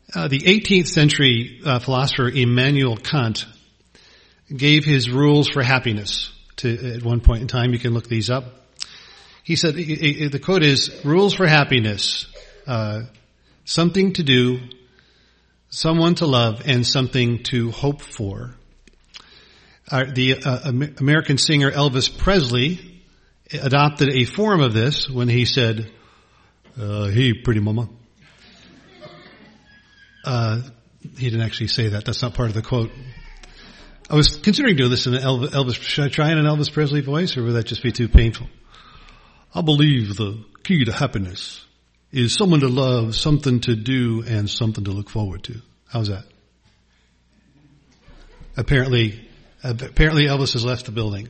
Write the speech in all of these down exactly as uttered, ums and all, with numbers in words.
Uh, the eighteenth century uh, philosopher Immanuel Kant gave his rules for happiness to, at one point in time. You can look these up. He said, the quote is, rules for happiness, uh, something to do, someone to love, and something to hope for. Uh, the uh, American singer Elvis Presley adopted a form of this when he said, uh, hey, pretty mama. Uh, he didn't actually say that. That's not part of the quote. I was considering doing this in an Elvis, Elvis, should I try in an Elvis Presley voice, or would that just be too painful? I believe the key to happiness is someone to love, something to do, and something to look forward to. How's that? Apparently, apparently Elvis has left the building.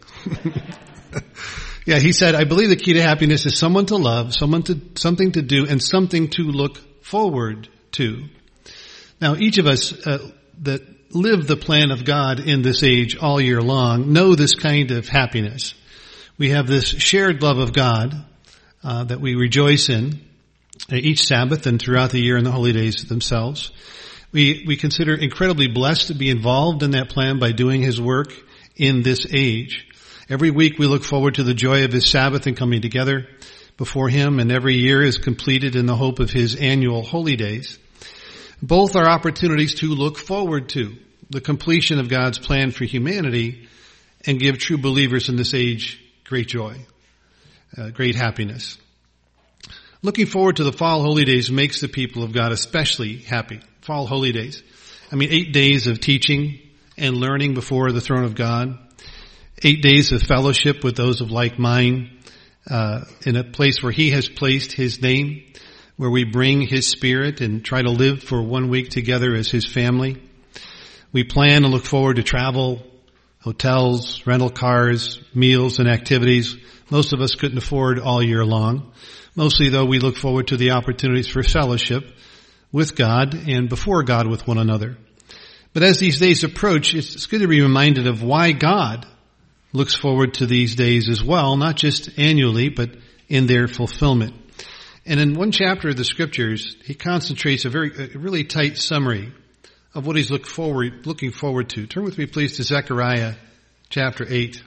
Yeah, he said, I believe the key to happiness is someone to love, someone to, something to do, and something to look forward to. Now, each of us uh, that live the plan of God in this age all year long know this kind of happiness. We have this shared love of God uh, that we rejoice in uh, each Sabbath and throughout the year in the holy days themselves. We we consider incredibly blessed to be involved in that plan by doing His work in this age. Every week we look forward to the joy of His Sabbath and coming together before Him, and every year is completed in the hope of His annual holy days. Both are opportunities to look forward to the completion of God's plan for humanity and give true believers in this age great joy, uh, great happiness. Looking forward to the fall holy days makes the people of God especially happy. Fall holy days. I mean, eight days of teaching and learning before the throne of God. Eight days of fellowship with those of like mind, uh, in a place where He has placed His name, where we bring His Spirit and try to live for one week together as His family. We plan and look forward to travel, hotels, rental cars, meals, and activities most of us couldn't afford all year long. Mostly, though, we look forward to the opportunities for fellowship with God and before God with one another. But as these days approach, it's good to be reminded of why God looks forward to these days as well, not just annually, but in their fulfillment. And in one chapter of the Scriptures, he concentrates a very, a really tight summary of what he's look forward, looking forward to. Turn with me, please, to Zechariah chapter eight.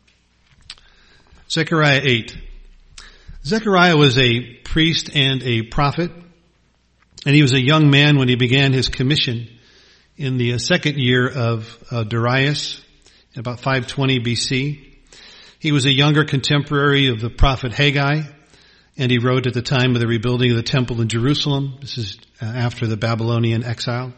Zechariah eight. Zechariah was a priest and a prophet, and he was a young man when he began his commission in the second year of uh, Darius, in about five twenty B C. He was a younger contemporary of the prophet Haggai, and he wrote at the time of the rebuilding of the temple in Jerusalem. This is uh, after the Babylonian exile.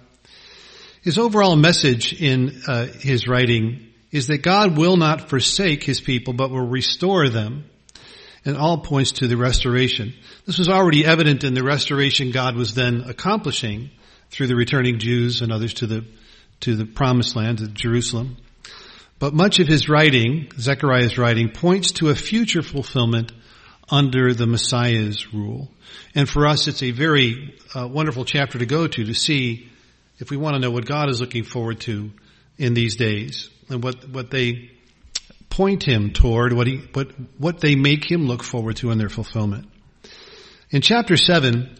His overall message in uh, his writing is that God will not forsake His people, but will restore them. And all points to the restoration. This was already evident in the restoration God was then accomplishing through the returning Jews and others to the to the promised land, to Jerusalem. But much of his writing, Zechariah's writing, points to a future fulfillment under the Messiah's rule. And for us, it's a very uh, wonderful chapter to go to to see if we want to know what God is looking forward to in these days and what, what they point Him toward, what he, what, what they make Him look forward to in their fulfillment. In chapter seven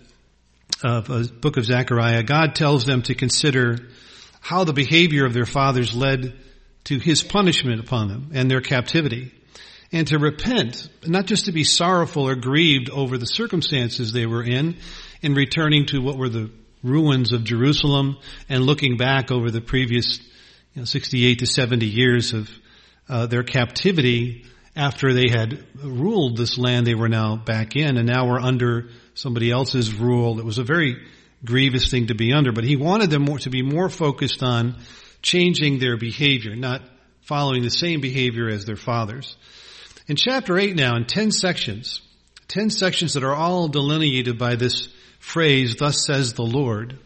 of the book of Zechariah, God tells them to consider how the behavior of their fathers led to His punishment upon them and their captivity, and to repent, not just to be sorrowful or grieved over the circumstances they were in, in returning to what were the ruins of Jerusalem and looking back over the previous you know, sixty-eight to seventy years of uh, their captivity after they had ruled this land they were now back in, and now were under somebody else's rule. It was a very grievous thing to be under, but He wanted them more, to be more focused on changing their behavior, not following the same behavior as their fathers. In chapter eight now, in ten sections, ten sections that are all delineated by this phrase, thus says the Lord,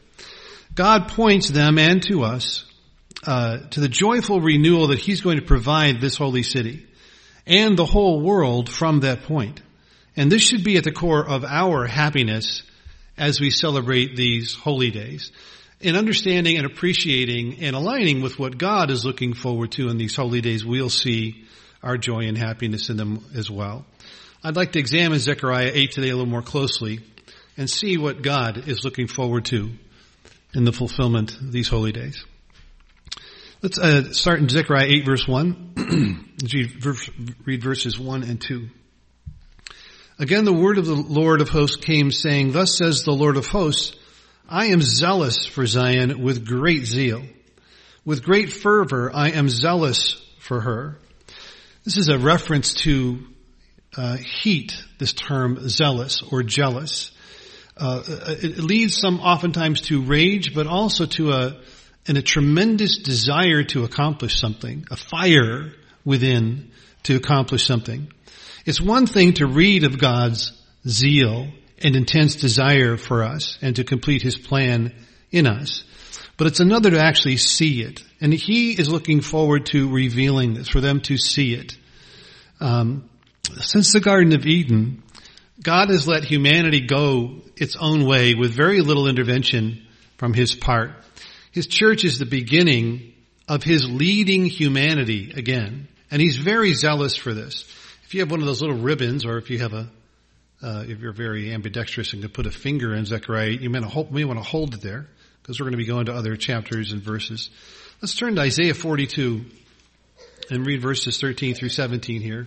God points them and to us uh, to the joyful renewal that He's going to provide this holy city and the whole world from that point. And this should be at the core of our happiness as we celebrate these holy days, in understanding and appreciating and aligning with what God is looking forward to in these holy days. We'll see our joy and happiness in them as well. I'd like to examine Zechariah eight today a little more closely and see what God is looking forward to in the fulfillment of these holy days. Let's uh, start in Zechariah eight, verse one. Let's read verses one and two. Again, the word of the Lord of hosts came, saying, Thus says the Lord of hosts, I am zealous for Zion with great zeal. With great fervor I am zealous for her. This is a reference to uh, heat, this term zealous or jealous. Uh, it leads some oftentimes to rage, but also to a, and a tremendous desire to accomplish something, a fire within to accomplish something. It's one thing to read of God's zeal and intense desire for us and to complete His plan in us, but it's another to actually see it. And He is looking forward to revealing this, for them to see it. Um, since the Garden of Eden, God has let humanity go its own way with very little intervention from His part. His church is the beginning of His leading humanity again. And He's very zealous for this. If you have one of those little ribbons, or if you have a, uh, if you're very ambidextrous and can put a finger in Zechariah, you may, hold, may want to hold it there, because we're going to be going to other chapters and verses. Let's turn to Isaiah forty-two and read verses thirteen through seventeen here.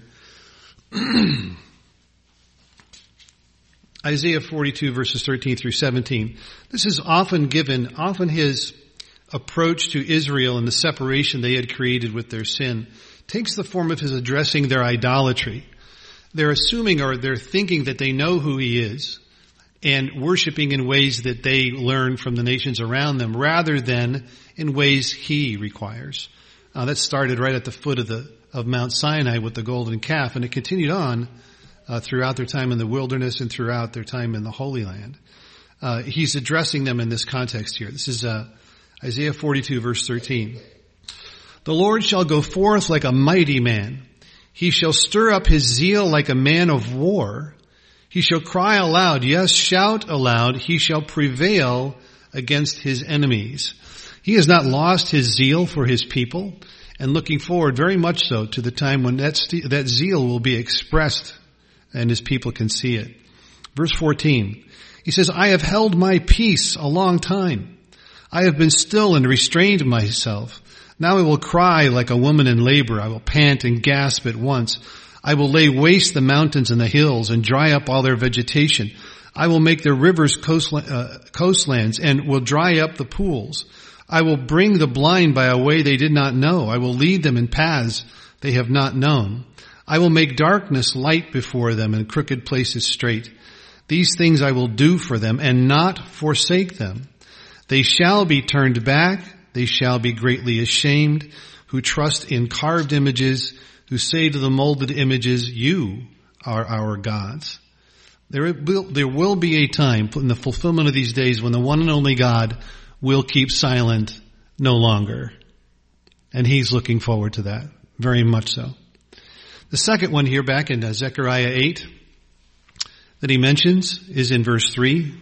Isaiah forty-two verses thirteen through seventeen. This is often given, often his approach to Israel and the separation they had created with their sin takes the form of his addressing their idolatry. They're assuming or they're thinking that they know who He is and worshiping in ways that they learn from the nations around them rather than in ways He requires. Uh, that started right at the foot of the of Mount Sinai with the golden calf, and it continued on uh, throughout their time in the wilderness and throughout their time in the Holy Land. Uh, he's addressing them in this context here. This is uh, Isaiah forty-two, verse thirteen. The Lord shall go forth like a mighty man. He shall stir up His zeal like a man of war. He shall cry aloud, yes, shout aloud. He shall prevail against His enemies. He has not lost His zeal for His people, and looking forward very much so to the time when that, st- that zeal will be expressed and His people can see it. Verse fourteen, He says, I have held my peace a long time. I have been still and restrained myself. Now I will cry like a woman in labor. I will pant and gasp at once. I will lay waste the mountains and the hills and dry up all their vegetation. I will make their rivers coastla- uh, coastlands and will dry up the pools. I will bring the blind by a way they did not know. I will lead them in paths they have not known. I will make darkness light before them and crooked places straight. These things I will do for them and not forsake them. They shall be turned back. They shall be greatly ashamed, who trust in carved images, who say to the molded images, you are our gods. There will, there will be a time in the fulfillment of these days when the one and only God will keep silent no longer. And He's looking forward to that, very much so. The second one here back in Zechariah eight that he mentions is in verse three.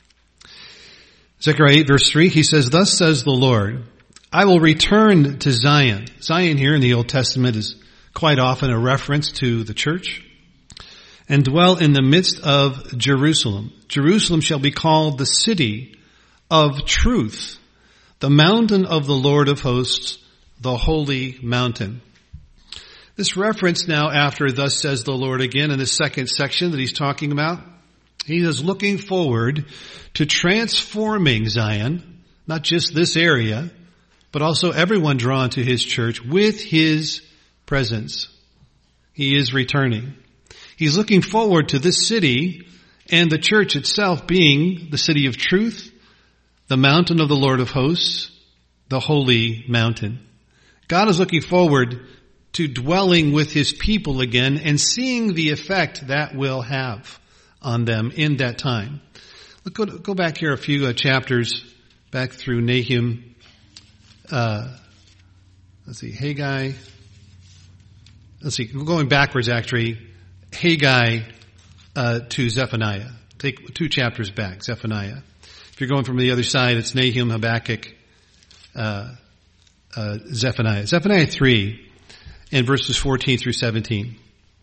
Zechariah eight verse three, he says, Thus says the Lord, I will return to Zion. Zion here in the Old Testament is quite often a reference to the church. And dwell in the midst of Jerusalem. Jerusalem shall be called the city of truth, the mountain of the Lord of hosts, the holy mountain. This reference now after Thus says the Lord again in the second section that he's talking about, he is looking forward to transforming Zion, not just this area, but also everyone drawn to His church with His presence. He is returning. He's looking forward to this city and the church itself being the city of truth, the mountain of the Lord of hosts, the holy mountain. God is looking forward to dwelling with His people again and seeing the effect that will have on them in that time. Look, go, go back here a few uh, chapters back through Nahum. Uh, let's see, Haggai. Let's see, going backwards actually, Haggai uh, to Zephaniah. Take two chapters back, Zephaniah. If you're going from the other side, it's Nahum, Habakkuk, uh, uh, Zephaniah. Zephaniah three, and verses fourteen through seventeen.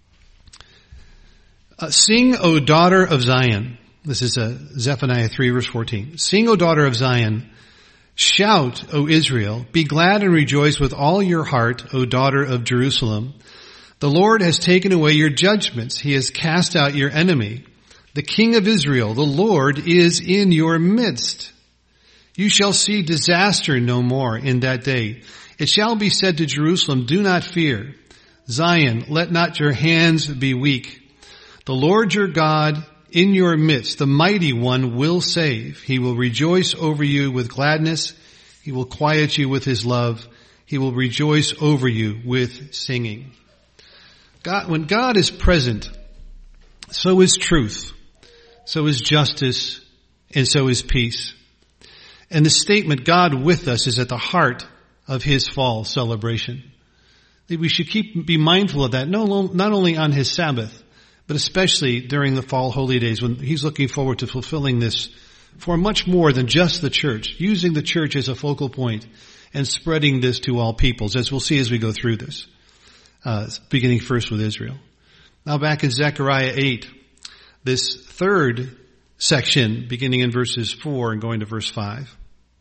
Uh, Sing, O daughter of Zion. This is uh, Zephaniah three, verse fourteen. Sing, O daughter of Zion. Shout, O Israel, be glad and rejoice with all your heart, O daughter of Jerusalem. The Lord has taken away your judgments. He has cast out your enemy. The King of Israel, the Lord, is in your midst. You shall see disaster no more in that day. It shall be said to Jerusalem, do not fear. Zion, let not your hands be weak. The Lord your God in your midst, the mighty one, will save. He will rejoice over you with gladness. He will quiet you with his love. He will rejoice over you with singing. God, when God is present, so is truth, so is justice, and so is peace. And the statement, God with us, is at the heart of his fall celebration. We should keep, be mindful of that, not only on his Sabbath, but especially during the fall holy days when he's looking forward to fulfilling this for much more than just the church, using the church as a focal point and spreading this to all peoples, as we'll see as we go through this, uh, beginning first with Israel. Now back in Zechariah eight, this third section, beginning in verses four and going to verse five.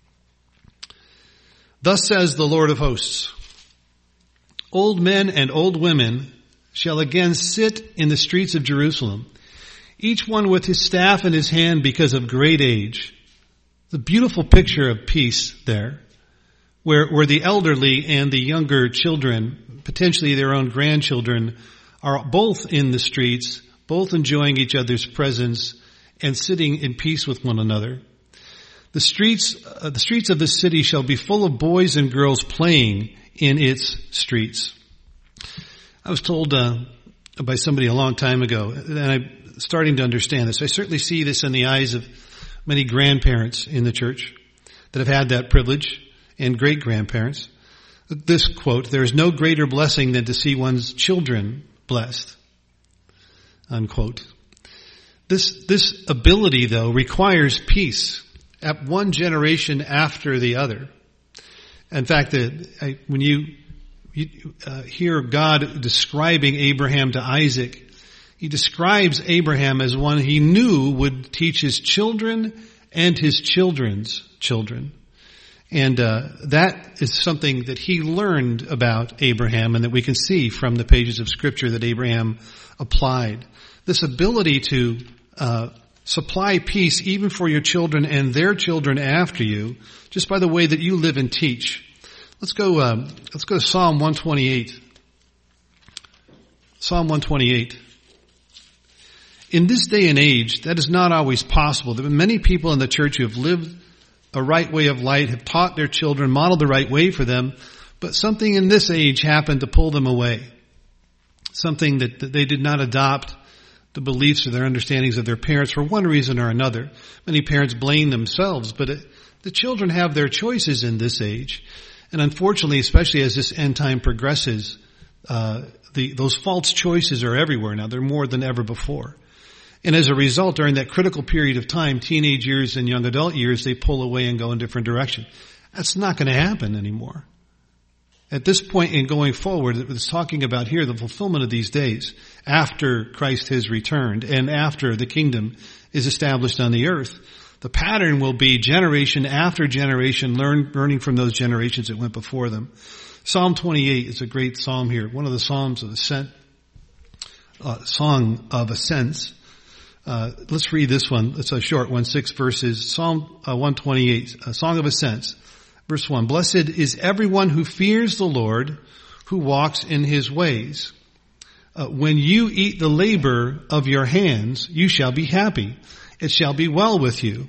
Thus says the Lord of hosts, old men and old women shall again sit in the streets of Jerusalem, each one with his staff in his hand because of great age. The beautiful picture of peace there, where, where the elderly and the younger children, potentially their own grandchildren, are both in the streets, both enjoying each other's presence and sitting in peace with one another. The streets, uh, the streets of this city shall be full of boys and girls playing in its streets. I was told uh, by somebody a long time ago, and I'm starting to understand this. I certainly see this in the eyes of many grandparents in the church that have had that privilege, and great-grandparents. This quote, there is no greater blessing than to see one's children blessed, unquote. This, this ability, though, requires peace at one generation after the other. In fact, the, I, when you You uh, hear God describing Abraham to Isaac, he describes Abraham as one he knew would teach his children and his children's children. And uh, that is something that he learned about Abraham and that we can see from the pages of Scripture that Abraham applied. This ability to uh, supply peace even for your children and their children after you, just by the way that you live and teach. Let's go, um, let's go to Psalm one twenty-eight. Psalm one twenty-eight. In this day and age, that is not always possible. There have been many people in the church who have lived a right way of life, have taught their children, modeled the right way for them, but something in this age happened to pull them away. Something that, that they did not adopt the beliefs or their understandings of their parents for one reason or another. Many parents blame themselves, but it, the children have their choices in this age. And unfortunately, especially as this end time progresses, uh, the, those false choices are everywhere now. They're more than ever before. And as a result, during that critical period of time, teenage years and young adult years, they pull away and go in different direction. That's not going to happen anymore. At this point in going forward, it's talking about here the fulfillment of these days after Christ has returned and after the kingdom is established on the earth. The pattern will be generation after generation, learn, learning from those generations that went before them. Psalm twenty-eight is a great psalm here, one of the psalms of ascent, uh, song of ascents. Uh, let's read this one. It's a short one, six verses. Psalm uh, one twenty-eight, a song of ascents. Verse one, blessed is everyone who fears the Lord, who walks in his ways. Uh, when you eat the labor of your hands, you shall be happy. It shall be well with you.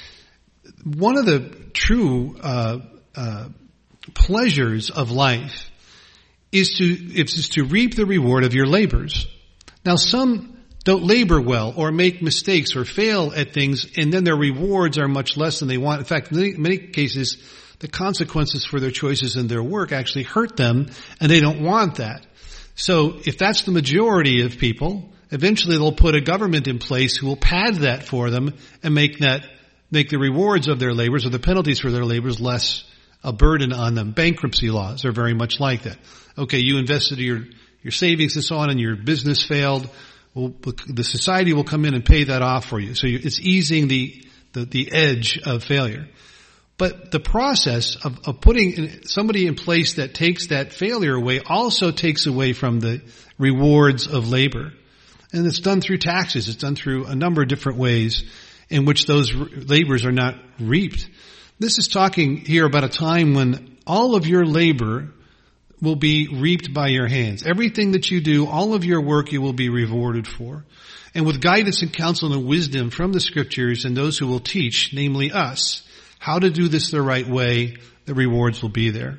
One of the true uh, uh, pleasures of life is to is to reap the reward of your labors. Now, some don't labor well or make mistakes or fail at things, and then their rewards are much less than they want. In fact, in many, many cases, the consequences for their choices in their work actually hurt them, and they don't want that. So if that's the majority of people, eventually they'll put a government in place who will pad that for them and make that, make the rewards of their labors or the penalties for their labors less a burden on them. Bankruptcy laws are very much like that. Okay, you invested your, your savings and so on and your business failed. Well, the society will come in and pay that off for you. So it's easing the, the, the edge of failure. But the process of, of putting somebody in place that takes that failure away also takes away from the rewards of labor. And it's done through taxes. It's done through a number of different ways in which those labors are not reaped. This is talking here about a time when all of your labor will be reaped by your hands. Everything that you do, all of your work, you will be rewarded for. And with guidance and counsel and wisdom from the Scriptures and those who will teach, namely us, how to do this the right way, the rewards will be there.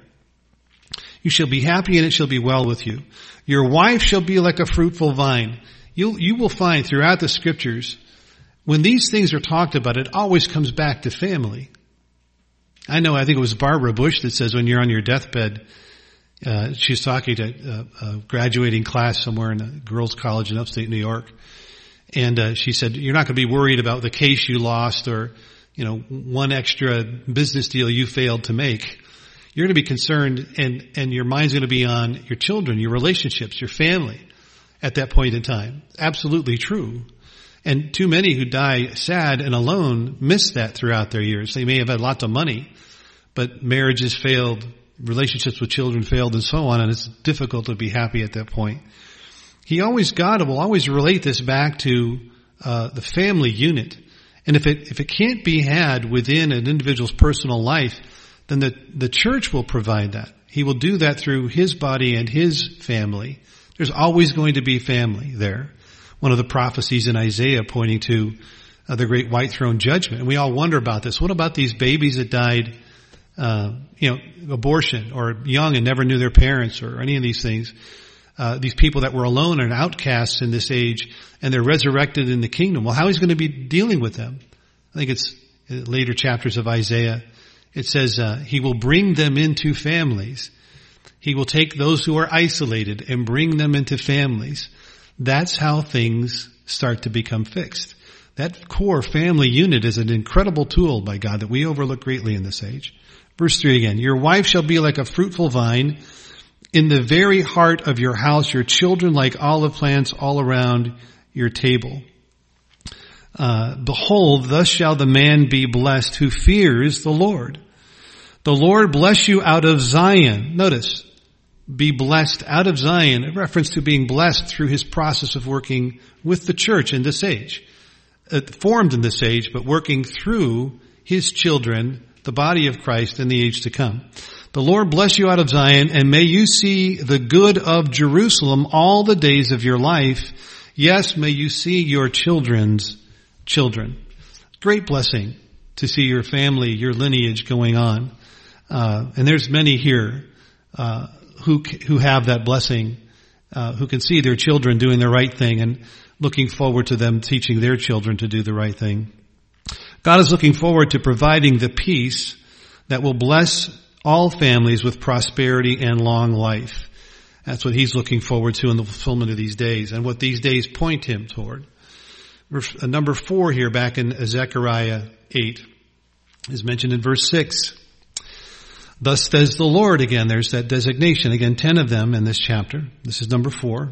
You shall be happy and it shall be well with you. Your wife shall be like a fruitful vine. You, you will find throughout the Scriptures, when these things are talked about, it always comes back to family. I know, I think it was Barbara Bush that says when you're on your deathbed, uh, she's talking to a, a graduating class somewhere in a girls' college in upstate New York. And uh, she said, you're not going to be worried about the case you lost or, you know, one extra business deal you failed to make. You're going to be concerned, and, and your mind's going to be on your children, your relationships, your family at that point in time. Absolutely true. And too many who die sad and alone miss that throughout their years. They may have had lots of money, but marriages failed, relationships with children failed, and so on, and it's difficult to be happy at that point. He always, God will always relate this back to uh, the family unit. And if it, if it can't be had within an individual's personal life, then the, the church will provide that. He will do that through his body and his family. There's always going to be family there. One of the prophecies in Isaiah pointing to uh, the great white throne judgment. And we all wonder about this. What about these babies that died, uh, you know, abortion or young and never knew their parents or any of these things? Uh, these people that were alone and outcasts in this age, and they're resurrected in the kingdom. Well, how he's going to be dealing with them? I think it's later chapters of Isaiah. It says, uh, he will bring them into families. He will take those who are isolated and bring them into families. That's how things start to become fixed. That core family unit is an incredible tool by God that we overlook greatly in this age. Verse three again, your wife shall be like a fruitful vine in the very heart of your house, your children like olive plants all around your table. Uh, behold, thus shall the man be blessed who fears the Lord. The Lord bless you out of Zion. Notice, be blessed out of Zion, a reference to being blessed through his process of working with the church in this age. Uh, formed in this age, but working through his children, the body of Christ in the age to come. The Lord bless you out of Zion, and may you see the good of Jerusalem all the days of your life. Yes, may you see your children's children. Great blessing to see your family, your lineage going on. Uh, and there's many here uh, who who have that blessing, uh, who can see their children doing the right thing and looking forward to them teaching their children to do the right thing. God is looking forward to providing the peace that will bless all families with prosperity and long life. That's what he's looking forward to in the fulfillment of these days and what these days point him toward. Number four here back in Zechariah eight is mentioned in verse six. Thus says the Lord, again, there's that designation, again, ten of them in this chapter. This is number four.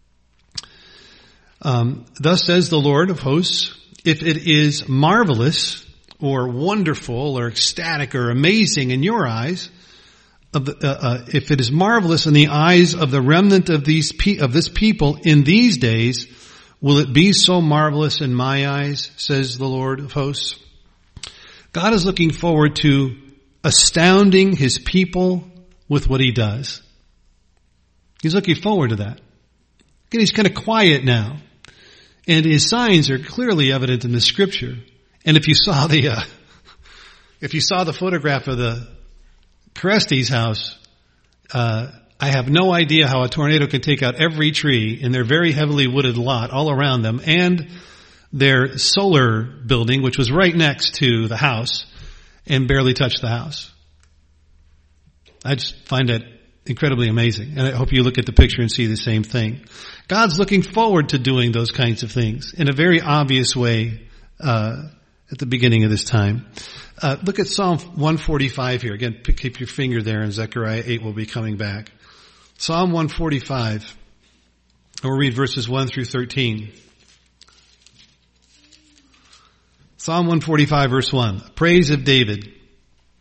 Um, Thus says the Lord of hosts, if it is marvelous or wonderful or ecstatic or amazing in your eyes, of the, uh, uh, if it is marvelous in the eyes of the remnant of these pe- of this people in these days, will it be so marvelous in my eyes, says the Lord of hosts? God is looking forward to astounding his people with what he does. He's looking forward to that. Again, he's kind of quiet now. And his signs are clearly evident in the scripture. And if you saw the, uh, if you saw the photograph of the Carestes house, uh, I have no idea how a tornado can take out every tree in their very heavily wooded lot all around them and their solar building, which was right next to the house, and barely touch the house. I just find that incredibly amazing. And I hope you look at the picture and see the same thing. God's looking forward to doing those kinds of things in a very obvious way uh, at the beginning of this time. Uh, look at Psalm one forty-five here. Again, keep your finger there, and Zechariah eight will be coming back. Psalm one forty-five. We'll read verses one through thirteen. Psalm one forty-five verse one. Praise of David.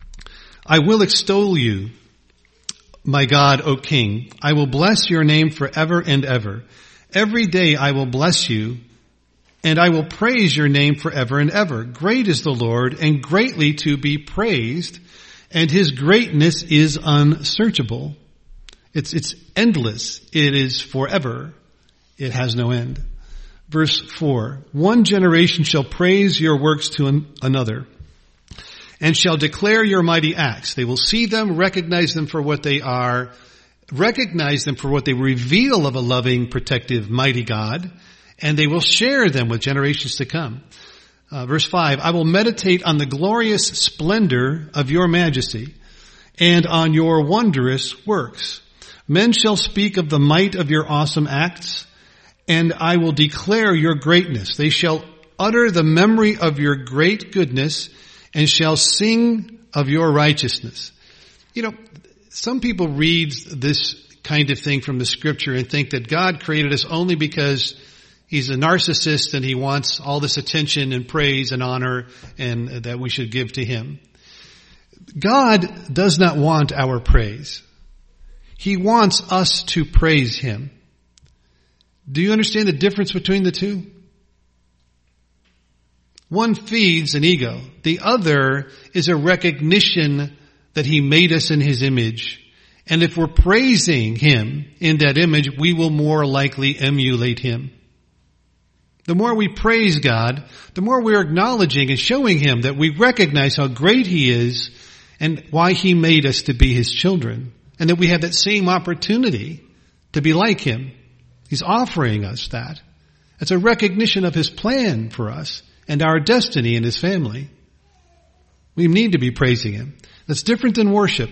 I will extol you, my God, O King. I will bless your name forever and ever. Every day I will bless you, and I will praise your name forever and ever. Great is the Lord, and greatly to be praised, and his greatness is unsearchable. It's, it's endless. It is forever. It has no end. Verse four, one generation shall praise your works to an, another, and shall declare your mighty acts. They will see them, recognize them for what they are, recognize them for what they reveal of a loving, protective, mighty God, and they will share them with generations to come. Uh, verse five, I will meditate on the glorious splendor of your majesty and on your wondrous works. Men shall speak of the might of your awesome acts, and I will declare your greatness. They shall utter the memory of your great goodness and shall sing of your righteousness. You know, some people read this kind of thing from the scripture and think that God created us only because he's a narcissist and he wants all this attention and praise and honor and that we should give to him. God does not want our praise. He wants us to praise him. Do you understand the difference between the two? One feeds an ego. The other is a recognition that he made us in his image. And if we're praising him in that image, we will more likely emulate him. The more we praise God, the more we're acknowledging and showing him that we recognize how great he is and why he made us to be his children. And that we have that same opportunity to be like him. He's offering us that. It's a recognition of his plan for us and our destiny in his family. We need to be praising him. That's different than worship.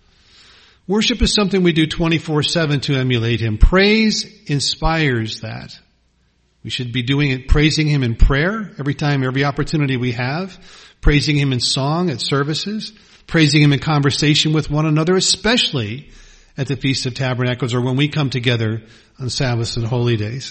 Worship is something we do twenty-four seven to emulate him. Praise inspires that. We should be doing it, praising him in prayer every time, every opportunity we have. Praising him in song at services. Praising him in conversation with one another, especially at the Feast of Tabernacles or when we come together on Sabbaths and holy days.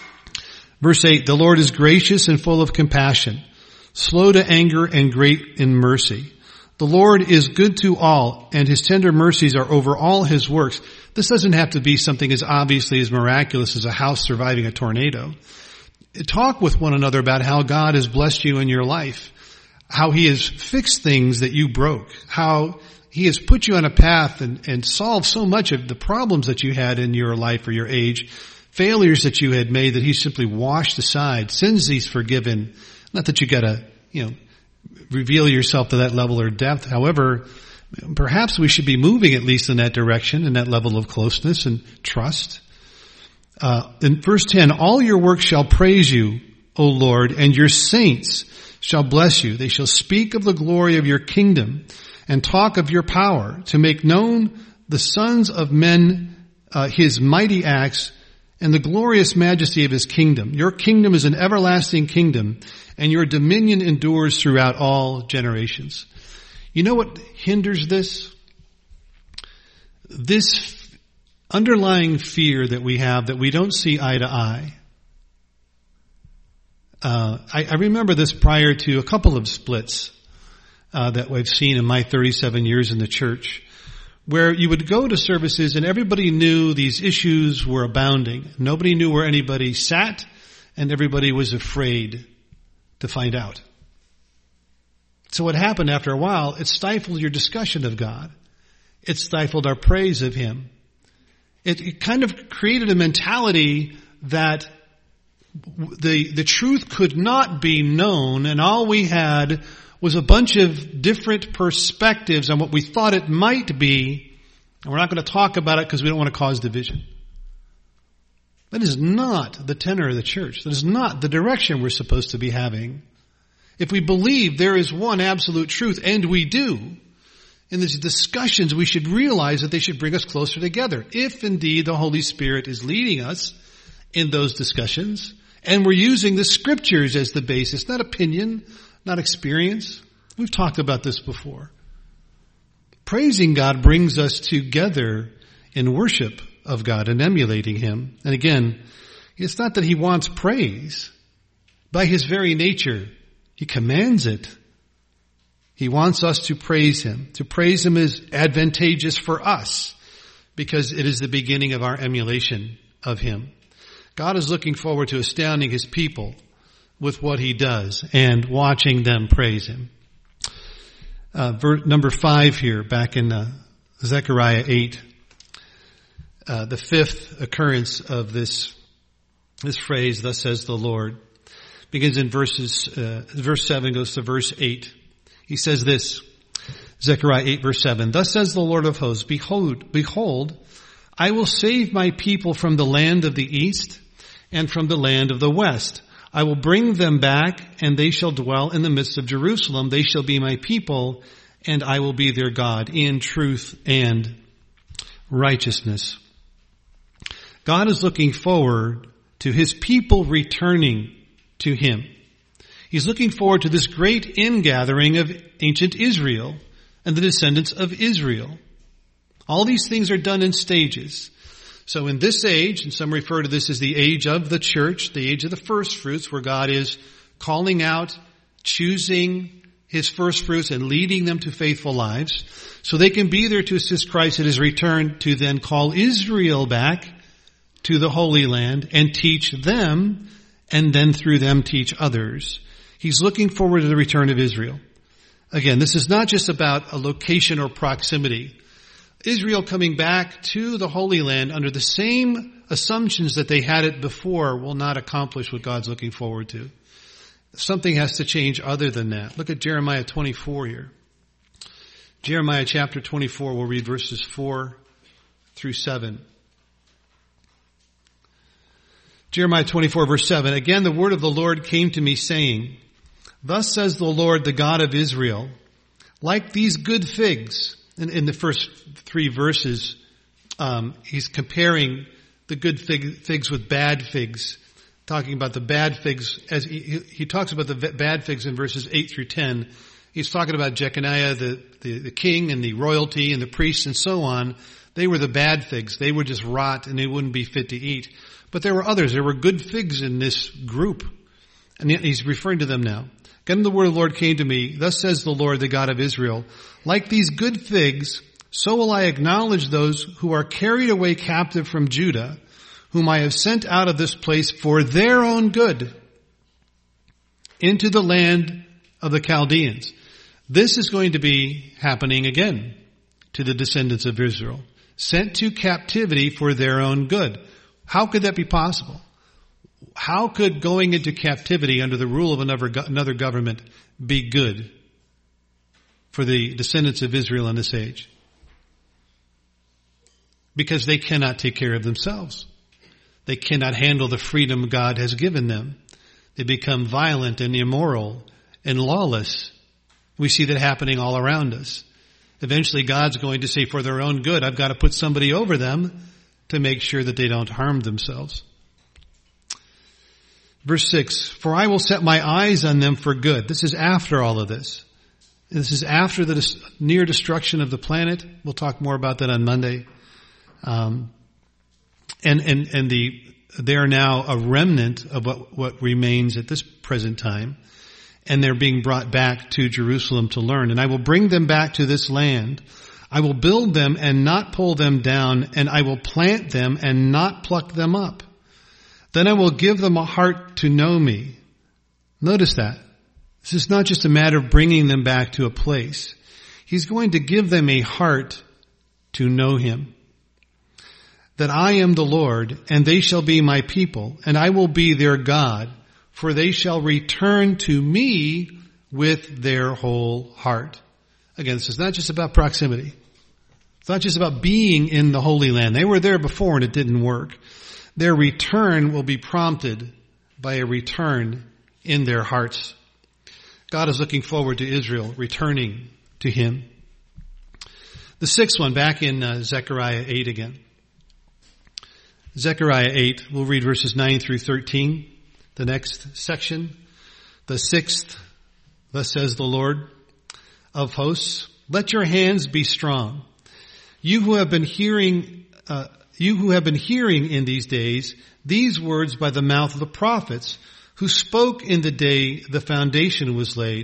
Verse eight, the Lord is gracious and full of compassion, slow to anger and great in mercy. The Lord is good to all, and his tender mercies are over all his works. This doesn't have to be something as obviously as miraculous as a house surviving a tornado. Talk with one another about how God has blessed you in your life, how he has fixed things that you broke, how he has put you on a path and, and solved so much of the problems that you had in your life or your age, failures that you had made that he simply washed aside, sins he's forgiven. Not that you gotta, you know, reveal yourself to that level or depth. However, perhaps we should be moving at least in that direction, in that level of closeness and trust. Uh, in verse ten, all your works shall praise you, O Lord, and your saints shall bless you. They shall speak of the glory of your kingdom and talk of your power to make known the sons of men, uh, his mighty acts and the glorious majesty of his kingdom. Your kingdom is an everlasting kingdom, and your dominion endures throughout all generations. You know what hinders this? This underlying fear that we have that we don't see eye to eye. Uh, I, I remember this prior to a couple of splits uh, that I've seen in my thirty-seven years in the church, where you would go to services and everybody knew these issues were abounding. Nobody knew where anybody sat, and everybody was afraid to find out. So what happened after a while, it stifled your discussion of God. It stifled our praise of him. It, it kind of created a mentality that the, the truth could not be known, and all we had was a bunch of different perspectives on what we thought it might be, and we're not going to talk about it because we don't want to cause division. That is not the tenor of the church. That is not the direction we're supposed to be having. If we believe there is one absolute truth, and we do, in these discussions we should realize that they should bring us closer together. If indeed the Holy Spirit is leading us in those discussions, and we're using the scriptures as the basis, not opinion, not experience. We've talked about this before. Praising God brings us together in worship of God and emulating him. And again, it's not that he wants praise. By his very nature, he commands it. He wants us to praise him. To praise him is advantageous for us because it is the beginning of our emulation of him. God is looking forward to astounding his people with what he does and watching them praise him. Uh, verse number five here, back in uh, Zechariah eight, uh, the fifth occurrence of this this phrase, "Thus says the Lord," begins in verses uh, verse seven, goes to verse eight. He says this, Zechariah eight verse seven, "Thus says the Lord of hosts, behold, behold, I will save my people from the land of the east and from the land of the west. I will bring them back, and they shall dwell in the midst of Jerusalem. They shall be my people, and I will be their God in truth and righteousness." God is looking forward to his people returning to him. He's looking forward to this great ingathering of ancient Israel and the descendants of Israel. All these things are done in stages. So in this age, and some refer to this as the age of the church, the age of the first fruits, where God is calling out, choosing his first fruits and leading them to faithful lives, so they can be there to assist Christ at his return to then call Israel back to the Holy Land and teach them, and then through them teach others. He's looking forward to the return of Israel. Again, this is not just about a location or proximity. Israel coming back to the Holy Land under the same assumptions that they had it before will not accomplish what God's looking forward to. Something has to change other than that. Look at Jeremiah twenty-four here. Jeremiah chapter twenty-four, we'll read verses four through seven. Jeremiah twenty-four verse seven, "Again the word of the Lord came to me saying, Thus says the Lord, the God of Israel, like these good figs," in, in the first three verses, um, he's comparing the good fig, figs with bad figs, talking about the bad figs as he, he talks about the bad figs in verses eight through ten. He's talking about Jeconiah, the, the, the king and the royalty and the priests and so on. They were the bad figs. They would just rot and they wouldn't be fit to eat. But there were others. There were good figs in this group. And he's referring to them now. "Again the word of the Lord came to me. Thus says the Lord, the God of Israel, like these good figs, so will I acknowledge those who are carried away captive from Judah, whom I have sent out of this place for their own good, into the land of the Chaldeans." This is going to be happening again to the descendants of Israel, sent to captivity for their own good. How could that be possible? How could going into captivity under the rule of another, another government be good for the descendants of Israel in this age? Because they cannot take care of themselves. They cannot handle the freedom God has given them. They become violent and immoral and lawless. We see that happening all around us. Eventually God's going to say, for their own good, I've got to put somebody over them to make sure that they don't harm themselves. Verse six, "For I will set my eyes on them for good." This is after all of this. This is after the dis- near destruction of the planet. We'll talk more about that on Monday. Um, and, and, and the, they are now a remnant of what, what remains at this present time. And they're being brought back to Jerusalem to learn. "And I will bring them back to this land. I will build them and not pull them down, and I will plant them and not pluck them up. Then I will give them a heart to know me." Notice that. This is not just a matter of bringing them back to a place. He's going to give them a heart to know him. "That I am the Lord, and they shall be my people, and I will be their God, for they shall return to me with their whole heart." Again, this is not just about proximity. It's not just about being in the Holy Land. They were there before and it didn't work. Their return will be prompted by a return in their hearts. God is looking forward to Israel returning to him. The sixth one, back in uh, Zechariah eight again. Zechariah eight, we'll read verses nine through thirteen. The next section. The sixth, thus says the Lord of hosts, "Let your hands be strong. You who have been hearing, uh, you who have been hearing in these days these words by the mouth of the prophets, who spoke in the day the foundation was laid.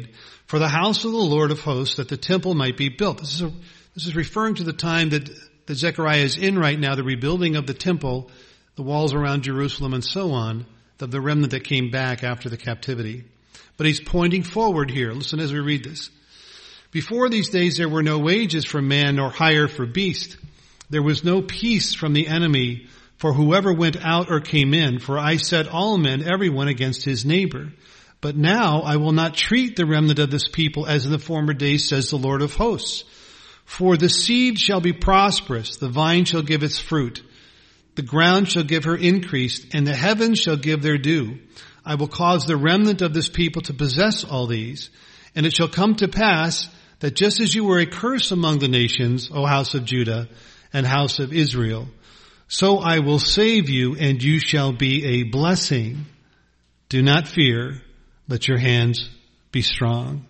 for the house of the Lord of hosts, that the temple might be built. This is a, this is referring to the time that, that Zechariah is in right now, the rebuilding of the temple, the walls around Jerusalem and so on, the, the remnant that came back after the captivity. But he's pointing forward here. Listen as we read this. Before these days there were no wages for man nor hire for beast. There was no peace from the enemy for whoever went out or came in, for I set all men, everyone against his neighbor. But now I will not treat the remnant of this people as in the former days, says the Lord of hosts. For the seed shall be prosperous, the vine shall give its fruit, the ground shall give her increase, and the heavens shall give their due. I will cause the remnant of this people to possess all these, and it shall come to pass that just as you were a curse among the nations, O house of Judah and house of Israel, so I will save you, and you shall be a blessing. Do not fear, let your hands be strong.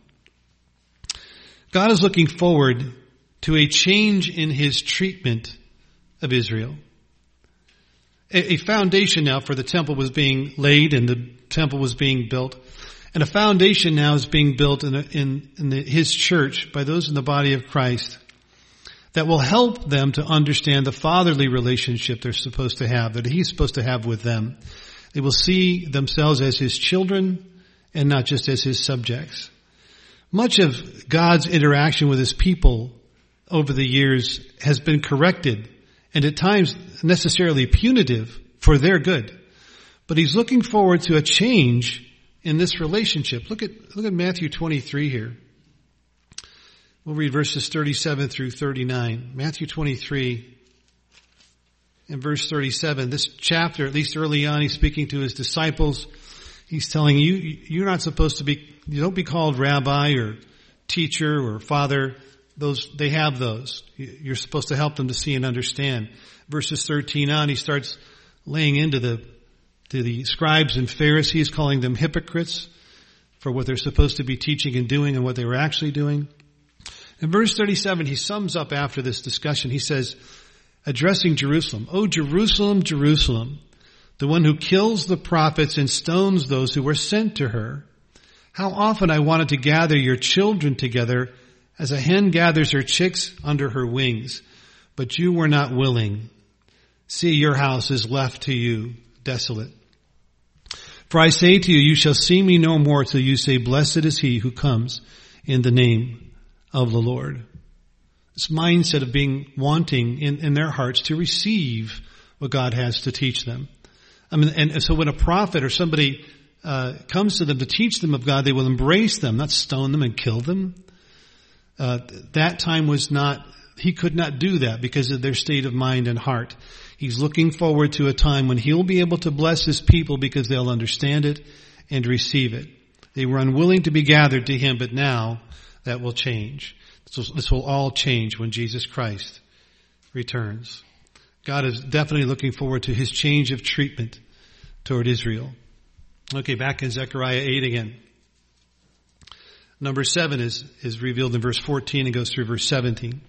God is looking forward to a change in his treatment of Israel. A, a foundation now for the temple was being laid, and the temple was being built. And a foundation now is being built in, a, in, in the, his church by those in the body of Christ that will help them to understand the fatherly relationship they're supposed to have, that he's supposed to have with them. They will see themselves as his children and not just as his subjects. Much of God's interaction with his people over the years has been corrected and at times necessarily punitive for their good. But he's looking forward to a change in this relationship. Look at, look at Matthew twenty-three here. We'll read verses thirty-seven through thirty-nine. Matthew twenty-three and verse thirty-seven. This chapter, at least early on, he's speaking to his disciples. He's telling you, you're not supposed to be, you don't be called rabbi or teacher or father. Those, they have those. You're supposed to help them to see and understand. Verses thirteen on, he starts laying into the, to the scribes and Pharisees, calling them hypocrites for what they're supposed to be teaching and doing and what they were actually doing. In verse thirty-seven, he sums up after this discussion. He says, addressing Jerusalem, "O Jerusalem, Jerusalem, the one who kills the prophets and stones those who were sent to her. How often I wanted to gather your children together as a hen gathers her chicks under her wings, but you were not willing. See, your house is left to you desolate. For I say to you, you shall see me no more till you say, blessed is he who comes in the name of the Lord." This mindset of being wanting in, in their hearts to receive what God has to teach them. I mean, and so when a prophet or somebody uh, comes to them to teach them of God, they will embrace them, not stone them and kill them. Uh, that time was not, he could not do that because of their state of mind and heart. He's looking forward to a time when he'll be able to bless his people because they'll understand it and receive it. They were unwilling to be gathered to him, but now that will change. So this will all change when Jesus Christ returns. God is definitely looking forward to his change of treatment toward Israel. Okay, back in Zechariah eight again. Number seven is, is revealed in verse fourteen and goes through verse seventeen.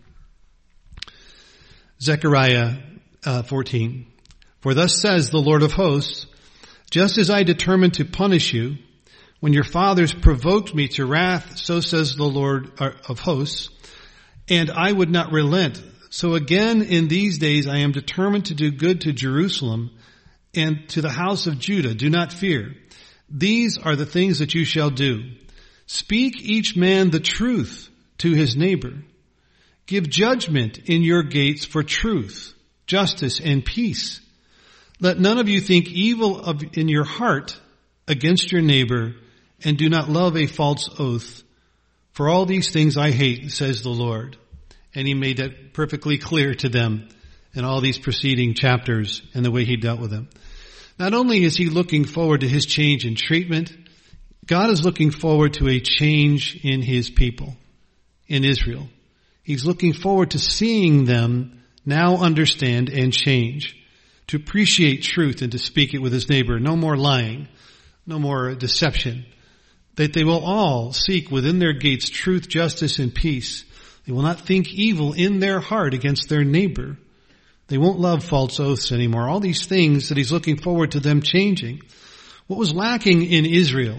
Zechariah uh, fourteen. "For thus says the Lord of hosts, just as I determined to punish you, when your fathers provoked me to wrath, so says the Lord of hosts, and I would not relent. So again in these days I am determined to do good to Jerusalem and to the house of Judah. Do not fear. These are the things that you shall do. Speak each man the truth to his neighbor. Give judgment in your gates for truth, justice, and peace. Let none of you think evil of in your heart against your neighbor, and do not love a false oath. For all these things I hate, says the Lord." And he made that perfectly clear to them in all these preceding chapters and the way he dealt with them. Not only is he looking forward to his change in treatment, God is looking forward to a change in his people, in Israel. He's looking forward to seeing them now understand and change, to appreciate truth and to speak it with his neighbor. No more lying, no more deception. That they will all seek within their gates truth, justice, and peace. They will not think evil in their heart against their neighbor. They won't love false oaths anymore. All these things that he's looking forward to them changing. What was lacking in Israel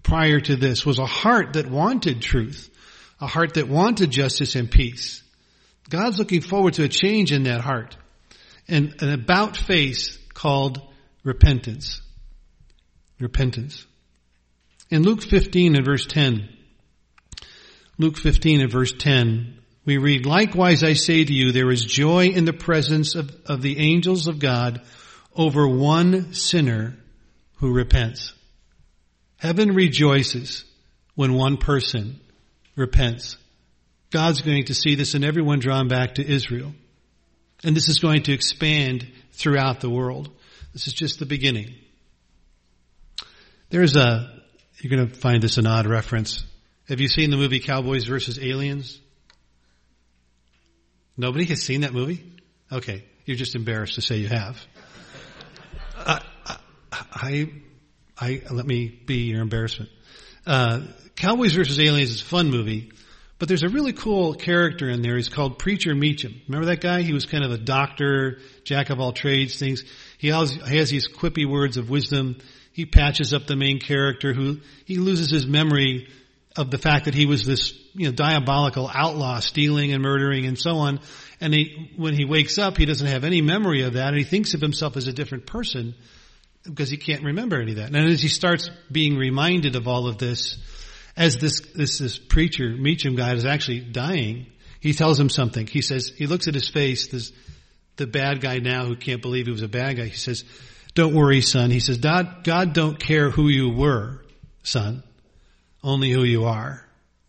prior to this was a heart that wanted truth, a heart that wanted justice and peace. God's looking forward to a change in that heart, and an about face called repentance. Repentance. In Luke fifteen and verse ten, Luke fifteen and verse ten, we read, "Likewise I say to you, there is joy in the presence of, of the angels of God over one sinner who repents." Heaven rejoices when one person repents. God's going to see this in everyone drawn back to Israel. And this is going to expand throughout the world. This is just the beginning. There's a, you're going to find this an odd reference. Have you seen the movie Cowboys versus Aliens? Nobody has seen that movie? Okay, you're just embarrassed to say you have. Uh, I, I, let me be your embarrassment. Uh, Cowboys versus Aliens is a fun movie, but there's a really cool character in there. He's called Preacher Meacham. Remember that guy? He was kind of a doctor, jack of all trades, things. He always has these quippy words of wisdom. He patches up the main character who, he loses his memory of the fact that he was this, you know, diabolical outlaw, stealing and murdering and so on. And he, when he wakes up, he doesn't have any memory of that, and he thinks of himself as a different person because he can't remember any of that. And as he starts being reminded of all of this, as this, this, this preacher, Meacham guy, is actually dying, he tells him something. He says, he looks at his face, this, the bad guy now who can't believe he was a bad guy. He says, "Don't worry, son." He says, God, God don't care who you were, son, only who you are.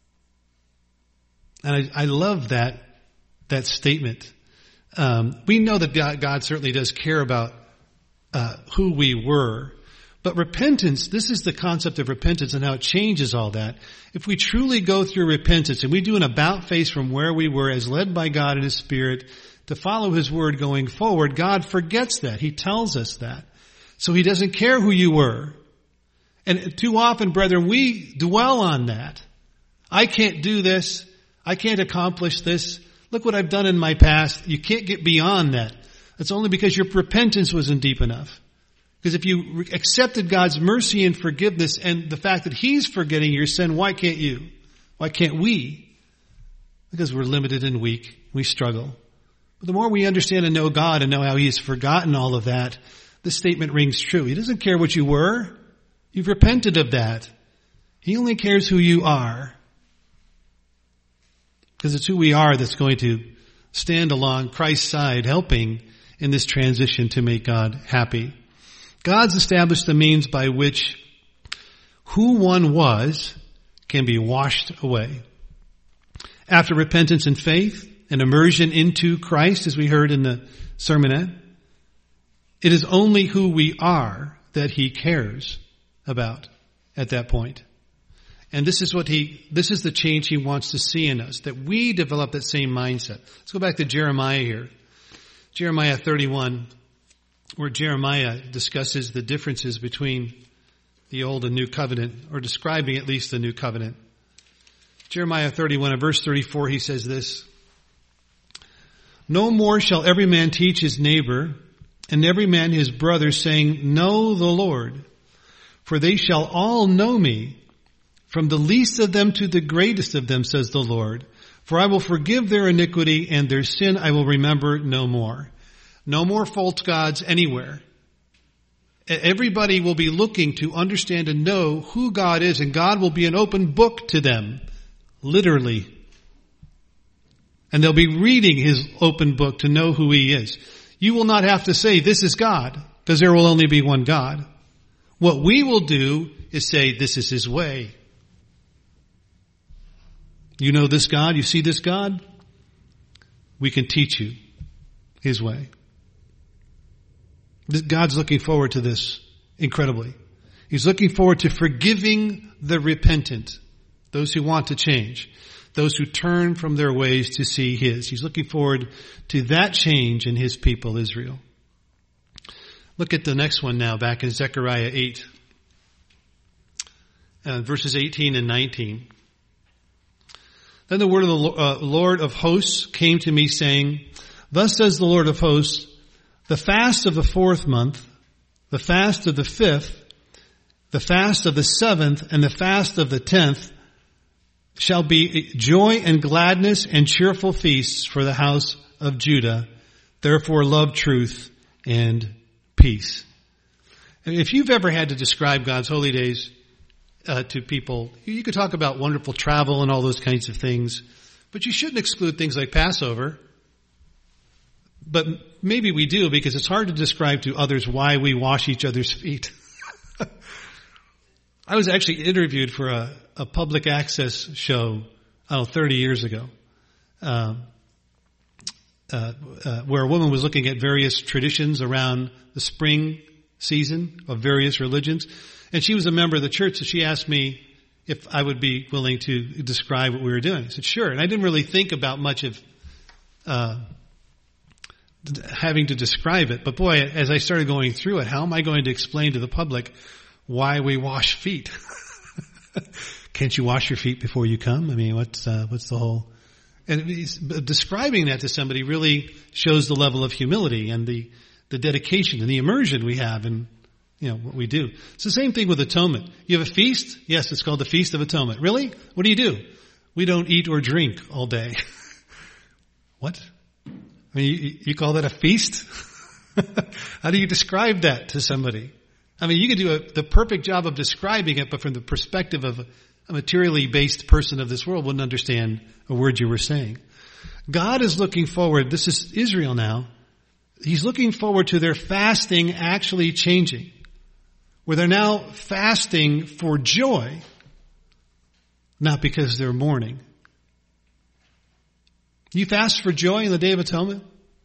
And I, I love that, that statement. Um, we know that God, God certainly does care about uh, who we were. But repentance, this is the concept of repentance and how it changes all that. If we truly go through repentance and we do an about face from where we were as led by God and His Spirit to follow His Word going forward, God forgets that. He tells us that. So He doesn't care who you were. And too often, brethren, we dwell on that. I can't do this. I can't accomplish this. Look what I've done in my past. You can't get beyond that. It's only because your repentance wasn't deep enough. Because if you accepted God's mercy and forgiveness and the fact that He's forgetting your sin, why can't you? Why can't we? Because we're limited and weak. We struggle. But the more we understand and know God and know how He has forgotten all of that, this statement rings true. He doesn't care what you were. You've repented of that. He only cares who you are. Because it's who we are that's going to stand along Christ's side, helping in this transition to make God happy. God's established the means by which who one was can be washed away. After repentance and faith and immersion into Christ, as we heard in the sermonette, it is only who we are that He cares about at that point. And this is what he, this is the change He wants to see in us, that we develop that same mindset. Let's go back to Jeremiah here. Jeremiah thirty-one, where Jeremiah discusses the differences between the old and new covenant, or describing at least the new covenant. Jeremiah thirty-one and verse thirty-four, he says this: "No more shall every man teach his neighbor, and every man his brother, saying, Know the Lord. For they shall all know me, from the least of them to the greatest of them, says the Lord. For I will forgive their iniquity, and their sin I will remember no more." No more false gods anywhere. Everybody will be looking to understand and know who God is, and God will be an open book to them, literally. And they'll be reading His open book to know who He is. You will not have to say, "This is God," because there will only be one God. What we will do is say, "This is His way." You know this God? You see this God? We can teach you His way. God's looking forward to this incredibly. He's looking forward to forgiving the repentant, those who want to change, those who turn from their ways to see His. He's looking forward to that change in His people, Israel. Look at the next one now, back in Zechariah eight, uh, verses eighteen and nineteen. "Then the word of the uh, Lord of hosts came to me, saying, Thus says the Lord of hosts, the fast of the fourth month, the fast of the fifth, The fast of the seventh and the fast of the tenth shall be joy and gladness and cheerful feasts for the house of Judah. Therefore love truth and peace. If you've ever had to describe God's holy days uh, to people, you could talk about wonderful travel and all those kinds of things, but you shouldn't exclude things like Passover. But maybe we do, because it's hard to describe to others why we wash each other's feet. I was actually interviewed for a, a public access show, I don't know, thirty years ago, uh, uh, uh, where a woman was looking at various traditions around the spring season of various religions. And she was a member of the church, so she asked me if I would be willing to describe what we were doing. I said, sure. And I didn't really think about much of uh having to describe it. But boy, as I started going through it, how am I going to explain to the public why we wash feet? Can't you wash your feet before you come? I mean, what's uh, what's the whole... And describing that to somebody really shows the level of humility and the, the dedication and the immersion we have in, you know, what we do. It's the same thing with atonement. You have a feast? Yes, it's called the Feast of Atonement. Really? What do you do? We don't eat or drink all day. What? I mean, you, you call that a feast? How do you describe that to somebody? I mean, you could do a, the perfect job of describing it, but from the perspective of a, a materially based person of this world wouldn't understand a word you were saying. God is looking forward. This is Israel now. He's looking forward to their fasting actually changing, where they're now fasting for joy, not because they're mourning. You fast for joy in the Day of Atonement?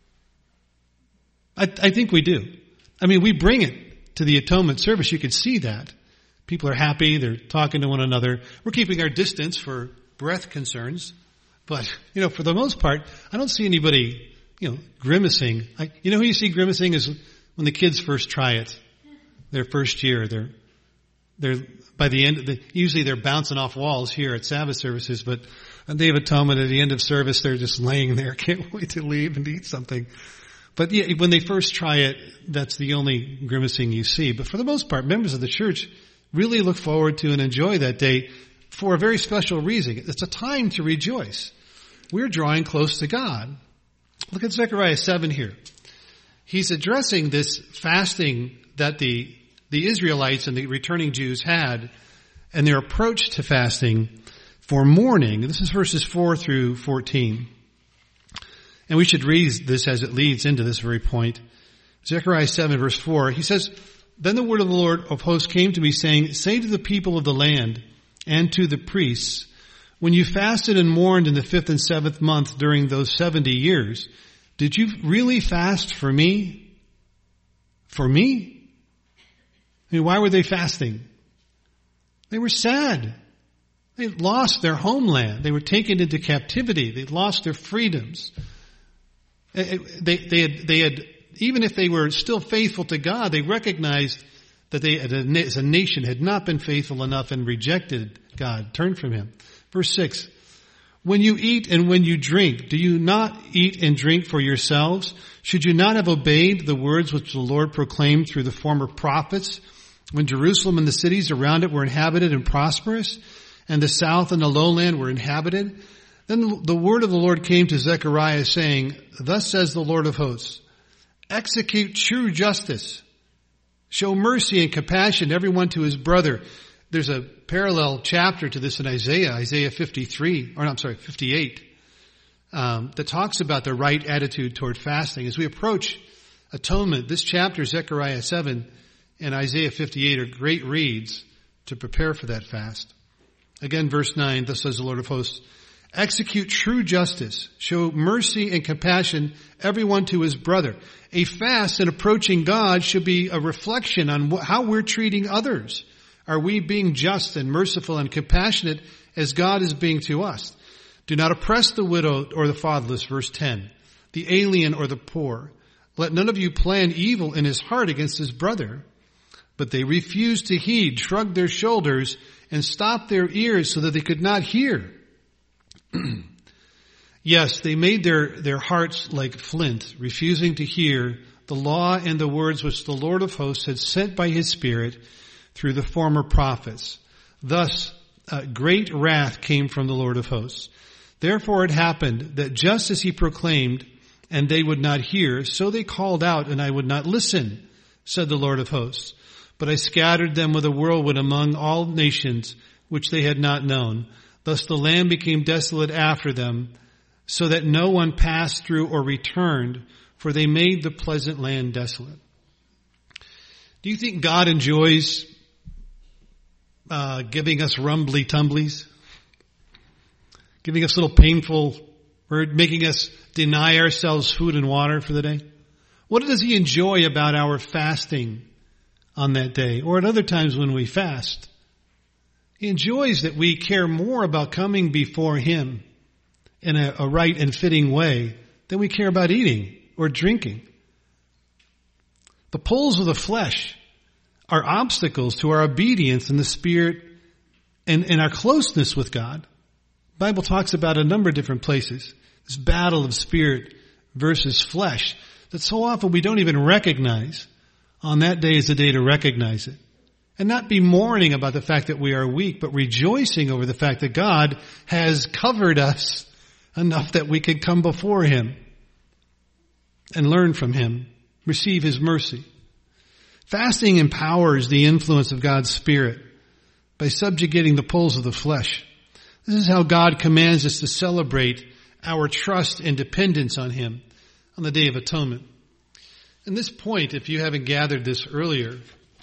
I, I think we do. I mean, we bring it to the atonement service. You could see that. People are happy. They're talking to one another. We're keeping our distance for breath concerns. But, you know, for the most part, I don't see anybody, you know, grimacing. I, you know who you see grimacing is when the kids first try it. Their first year. They're, they're, by the end of the, usually they're bouncing off walls here at Sabbath services, but on Day of Atonement, at the end of service, they're just laying there. Can't wait to leave and eat something. But yeah, when they first try it, that's the only grimacing you see. But for the most part, members of the church really look forward to and enjoy that day for a very special reason. It's a time to rejoice. We're drawing close to God. Look at Zechariah seven here. He's addressing this fasting that the, the Israelites and the returning Jews had and their approach to fasting for mourning. This is verses four through fourteen. And we should read this as it leads into this very point. Zechariah seven verse four, he says, Then the word of the Lord of hosts came to me saying, Say to the people of the land and to the priests, when you fasted and mourned in the fifth and seventh month during those seventy years, did you really fast for me? For me? I mean, why were they fasting? They were sad. They lost their homeland. They were taken into captivity. They lost their freedoms. They, they had, they had, even if they were still faithful to God, they recognized that they, as a nation, had not been faithful enough and rejected God, turned from Him. Verse six, when you eat and when you drink, do you not eat and drink for yourselves? Should you not have obeyed the words which the Lord proclaimed through the former prophets, when Jerusalem and the cities around it were inhabited and prosperous, and the south and the lowland were inhabited? Then the word of the Lord came to Zechariah saying, Thus says the Lord of hosts, execute true justice, show mercy and compassion to everyone to his brother. There's a parallel chapter to this in Isaiah, Isaiah fifty-three, or I'm sorry, fifty-eight, um, that talks about the right attitude toward fasting. As we approach atonement, this chapter, Zechariah seven and Isaiah fifty-eight, are great reads to prepare for that fast. Again, verse nine, thus says the Lord of hosts, execute true justice, show mercy and compassion, everyone to his brother. A fast in approaching God should be a reflection on how we're treating others. Are we being just and merciful and compassionate as God is being to us? Do not oppress the widow or the fatherless, verse ten, the alien or the poor. Let none of you plan evil in his heart against his brother. But they refused to heed, shrugged their shoulders, and stopped their ears so that they could not hear. Yes, they made their, their hearts like flint, refusing to hear the law and the words which the Lord of hosts had sent by his Spirit through the former prophets. Thus, uh, great wrath came from the Lord of hosts. Therefore it happened that just as he proclaimed, and they would not hear, so they called out, and I would not listen, said the Lord of hosts. But I scattered them with a whirlwind among all nations which they had not known. Thus the land became desolate after them, so that no one passed through or returned, for they made the pleasant land desolate. Do you think God enjoys uh, giving us rumbly tumblies? Giving us little painful, or making us deny ourselves food and water for the day? What does he enjoy about our fasting on that day, or at other times when we fast? He enjoys that we care more about coming before him in a, a right and fitting way than we care about eating or drinking. The pulls of the flesh are obstacles to our obedience in the Spirit and, and our closeness with God. The Bible talks about a number of different places, this battle of spirit versus flesh, that so often we don't even recognize. On that day is the day to recognize it. And not be mourning about the fact that we are weak, but rejoicing over the fact that God has covered us enough that we can come before him and learn from him, receive his mercy. Fasting empowers the influence of God's Spirit by subjugating the pulls of the flesh. This is how God commands us to celebrate our trust and dependence on him on the Day of Atonement. And this point, if you haven't gathered this earlier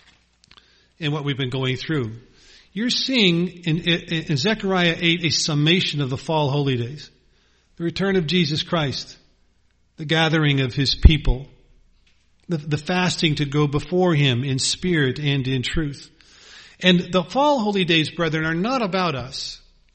in what we've been going through, you're seeing in, in, in Zechariah eight a summation of the fall holy days. The return of Jesus Christ, the gathering of his people, the, the fasting to go before him in spirit and in truth. And the fall holy days, brethren, are not about us.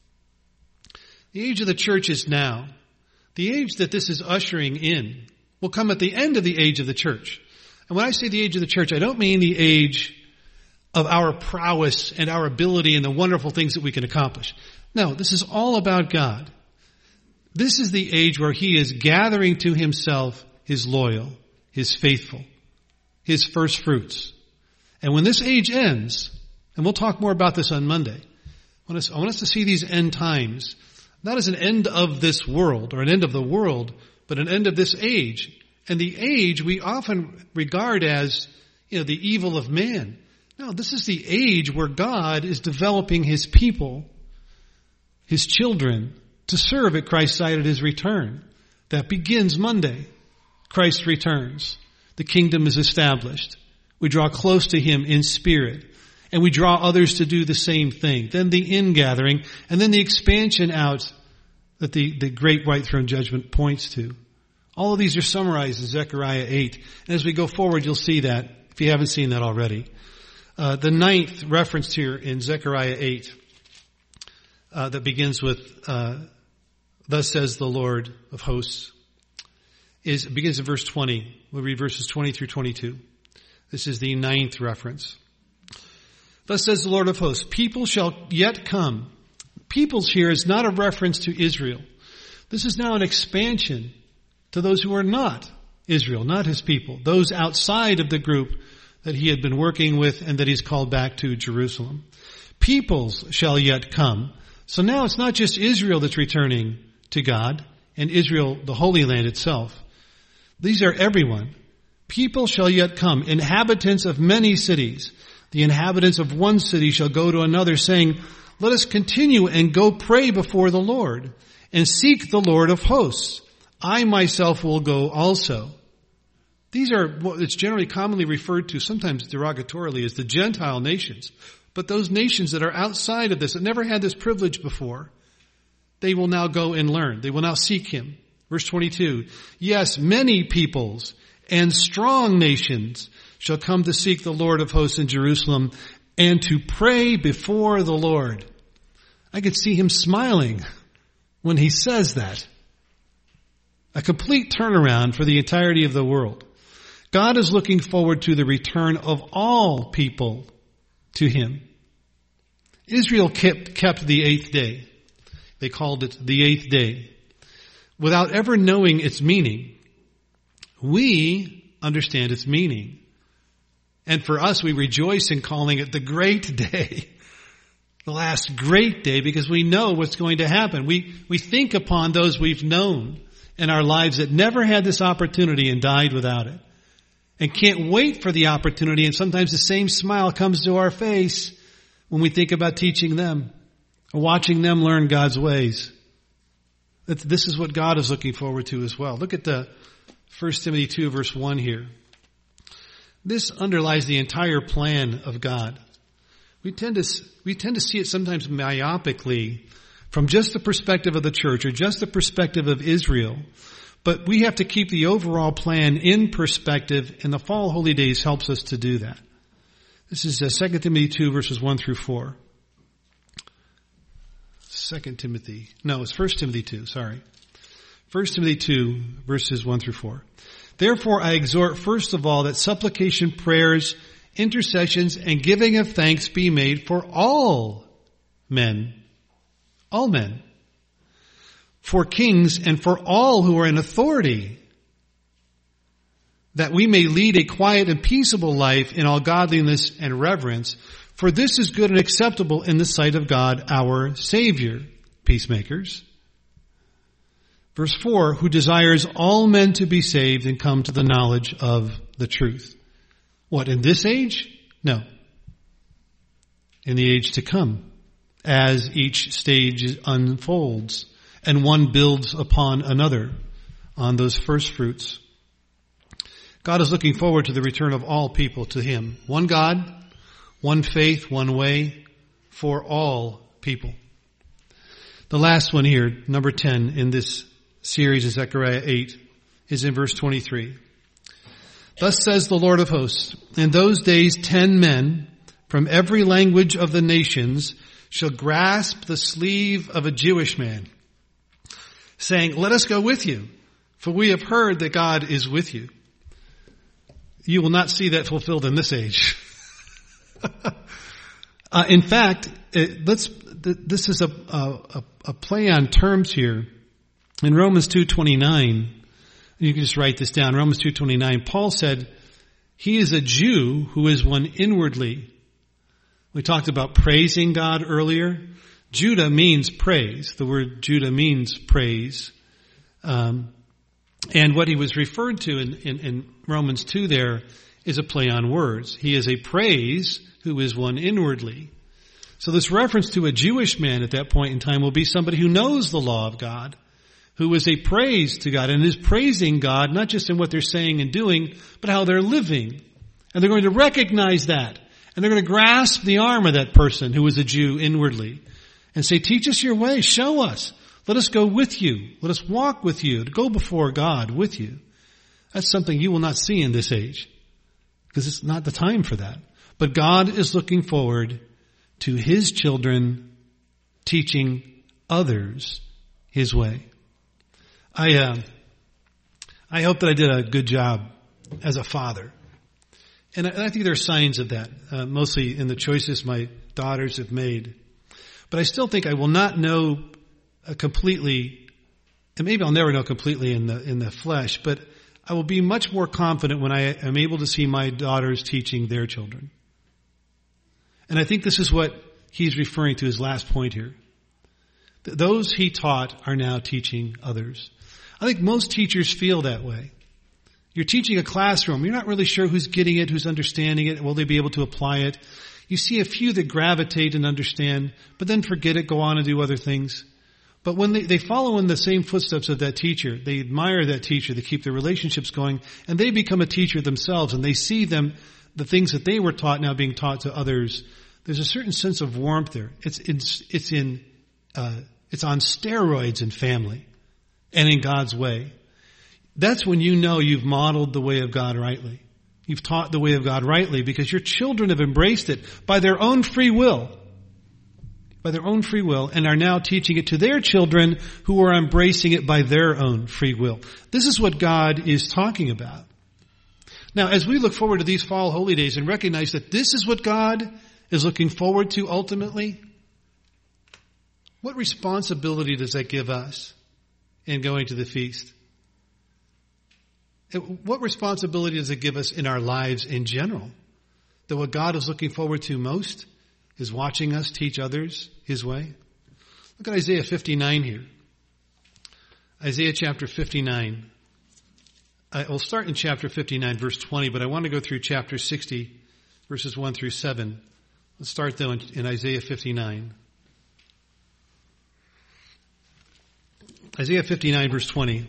The age of the church is now. The age that this is ushering in will come at the end of the age of the church. And when I say the age of the church, I don't mean the age of our prowess and our ability and the wonderful things that we can accomplish. No, this is all about God. This is the age where he is gathering to himself his loyal, his faithful, his first fruits. And when this age ends, and we'll talk more about this on Monday, I want us, I want us to see these end times not as an end of this world or an end of the world, but an end of this age. And the age we often regard as, you know, the evil of man. No, this is the age where God is developing his people, his children, to serve at Christ's side at his return. That begins Monday. Christ returns. The kingdom is established. We draw close to him in spirit. And we draw others to do the same thing. Then the ingathering, and then the expansion out that the, the great white throne judgment points to. All of these are summarized in Zechariah eight. And as we go forward, you'll see that, if you haven't seen that already. Uh, the ninth reference here in Zechariah eight, uh, that begins with, uh, thus says the Lord of hosts, is, begins in verse twenty. We'll read verses twenty through twenty-two. This is the ninth reference. Thus says the Lord of hosts, people shall yet come. Peoples here is not a reference to Israel. This is now an expansion to those who are not Israel, not his people, those outside of the group that he had been working with and that he's called back to Jerusalem. Peoples shall yet come. So now it's not just Israel that's returning to God and Israel, the Holy Land itself. These are everyone. People shall yet come, inhabitants of many cities. The inhabitants of one city shall go to another, saying, let us continue and go pray before the Lord and seek the Lord of hosts. I myself will go also. These are what it's generally commonly referred to, sometimes derogatorily, as the Gentile nations. But those nations that are outside of this, that never had this privilege before, they will now go and learn. They will now seek him. Verse twenty-two, yes, many peoples and strong nations shall come to seek the Lord of hosts in Jerusalem and to pray before the Lord. I could see him smiling when he says that. A complete turnaround for the entirety of the world. God is looking forward to the return of all people to him. Israel kept, kept the eighth day. They called it the eighth day. Without ever knowing its meaning, we understand its meaning. And for us, we rejoice in calling it the great day. The last great day, because we know what's going to happen. We, we think upon those we've known in our lives that never had this opportunity and died without it. And can't wait for the opportunity. And sometimes the same smile comes to our face when we think about teaching them or watching them learn God's ways. That this is what God is looking forward to as well. Look at the First Timothy two verse one here. This underlies the entire plan of God. We tend to, we tend to see it sometimes myopically from just the perspective of the church or just the perspective of Israel. But we have to keep the overall plan in perspective, and the fall holy days helps us to do that. This is uh, Second Timothy two verses one through four. Second Timothy, no, it's First Timothy two, sorry. First Timothy two verses one through four. Therefore I exhort first of all that supplication, prayers, intercessions, and giving of thanks be made for all men. All men. For kings and for all who are in authority, that we may lead a quiet and peaceable life in all godliness and reverence. For this is good and acceptable in the sight of God our Savior. Peacemakers. Verse four, who desires all men to be saved and come to the knowledge of the truth. What, in this age? No. In the age to come, as each stage unfolds and one builds upon another on those first fruits. God is looking forward to the return of all people to Him. One God, one faith, one way for all people. The last one here, number ten in this series of Zechariah eight, is in verse twenty-three. Thus says the Lord of hosts, in those days ten men from every language of the nations shall grasp the sleeve of a Jewish man, saying, let us go with you, for we have heard that God is with you. You will not see that fulfilled in this age. uh, in fact, it, let's, th- this is a, a, a play on terms here. In Romans two twenty-nine, you can just write this down. Romans two twenty-nine, Paul said, he is a Jew who is one inwardly. We talked about praising God earlier. Judah means praise. The word Judah means praise. Um, and what he was referred to in, in, in Romans two there is a play on words. He is a praise who is one inwardly. So this reference to a Jewish man at that point in time will be somebody who knows the law of God, who is a praise to God and is praising God, not just in what they're saying and doing, but how they're living. And they're going to recognize that. And they're going to grasp the arm of that person who is a Jew inwardly and say, teach us your way, show us. Let us go with you. Let us walk with you, to go before God with you. That's something you will not see in this age, because it's not the time for that. But God is looking forward to His children teaching others His way. I uh, I hope that I did a good job as a father. And I, and I think there are signs of that, uh, mostly in the choices my daughters have made. But I still think I will not know uh, completely, and maybe I'll never know completely in the in the flesh, but I will be much more confident when I am able to see my daughters teaching their children. And I think this is what he's referring to his last point here. Th- those he taught are now teaching others. I think most teachers feel that way. You're teaching a classroom. You're not really sure who's getting it, who's understanding it. Will they be able to apply it? You see a few that gravitate and understand, but then forget it, go on and do other things. But when they, they follow in the same footsteps of that teacher, they admire that teacher, they keep their relationships going, and they become a teacher themselves, and they see them, the things that they were taught now being taught to others. There's a certain sense of warmth there. It's, it's, it's in, uh, it's on steroids in family and in God's way. That's when you know you've modeled the way of God rightly. You've taught the way of God rightly because your children have embraced it by their own free will. By their own free will, and are now teaching it to their children who are embracing it by their own free will. This is what God is talking about. Now, as we look forward to these fall holy days and recognize that this is what God is looking forward to ultimately, what responsibility does that give us in going to the feast? What responsibility does it give us in our lives in general? that what God is looking forward to most is watching us teach others his way? Look at Isaiah fifty-nine here. Isaiah chapter fifty-nine. I will start in chapter fifty-nine, verse twenty, but I want to go through chapter sixty, verses one through seven. Let's start, though, in, in Isaiah fifty-nine. Isaiah fifty-nine, verse twenty.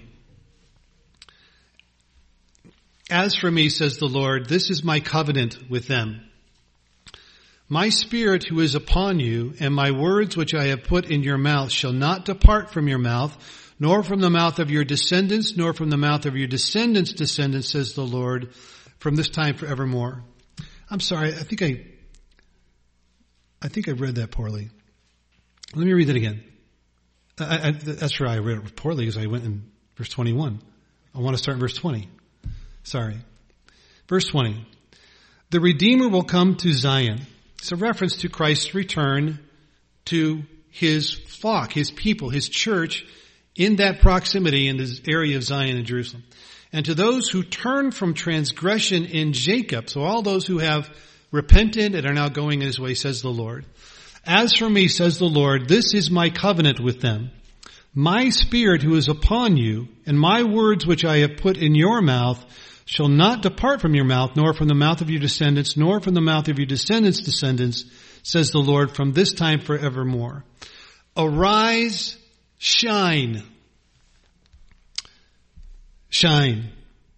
As for me, says the Lord, this is my covenant with them. My spirit who is upon you, and my words which I have put in your mouth shall not depart from your mouth, nor from the mouth of your descendants, nor from the mouth of your descendants' descendants, says the Lord, from this time forevermore. I'm sorry, I think I, I think I read that poorly. Let me read that again. I, I, that's right, I read it poorly because I went in verse twenty-one. I want to start in verse twenty. Sorry. Verse twenty. The Redeemer will come to Zion. It's a reference to Christ's return to his flock, his people, his church in that proximity in this area of Zion and Jerusalem. And to those who turn from transgression in Jacob, so all those who have repented and are now going his way, says the Lord. As for me, says the Lord, this is my covenant with them. My spirit who is upon you, and my words which I have put in your mouth, shall not depart from your mouth, nor from the mouth of your descendants, nor from the mouth of your descendants' descendants, says the Lord, from this time forevermore. Arise, shine. Shine.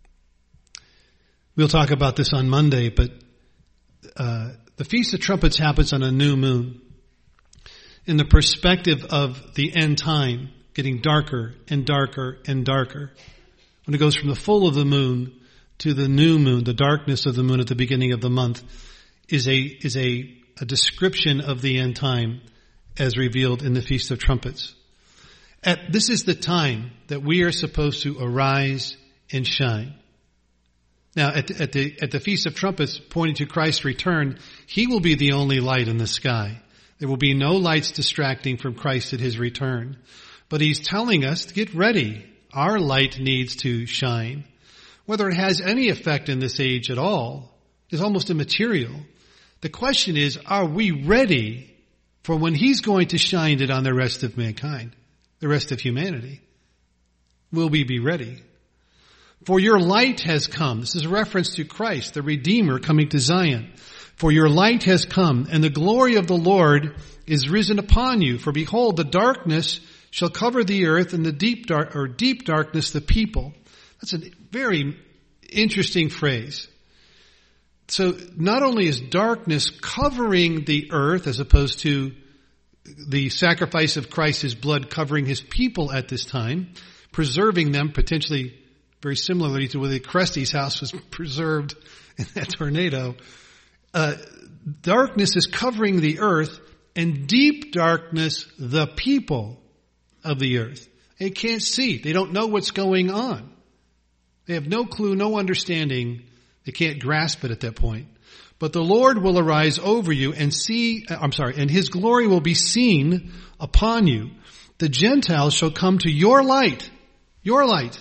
We'll talk about this on Monday, but uh, the Feast of Trumpets happens on a new moon. In the perspective of the end time, getting darker and darker and darker. When it goes from the full of the moon to the new moon, the darkness of the moon at the beginning of the month, is a is a, a description of the end time as revealed in the Feast of Trumpets. At, this is the time that we are supposed to arise and shine. Now, at the, at the at the Feast of Trumpets, pointing to Christ's return, he will be the only light in the sky. There will be no lights distracting from Christ at his return. But he's telling us to get ready. Our light needs to shine. Whether it has any effect in this age at all is almost immaterial. The question is, are we ready for when he's going to shine it on the rest of mankind, the rest of humanity? Will we be ready? For your light has come. This is a reference to Christ, the Redeemer coming to Zion. For your light has come, and the glory of the Lord is risen upon you. For behold, the darkness shall cover the earth, and the deep dark, or deep darkness the people. That's a very interesting phrase. So not only is darkness covering the earth as opposed to the sacrifice of Christ, his blood covering his people at this time, preserving them, potentially very similarly to where the Cresties house was preserved in that tornado. Uh, darkness is covering the earth, and deep darkness the people of the earth. They can't see. They don't know what's going on. They have no clue, no understanding. They can't grasp it at that point. But the Lord will arise over you and see, I'm sorry, and his glory will be seen upon you. The Gentiles shall come to your light, your light,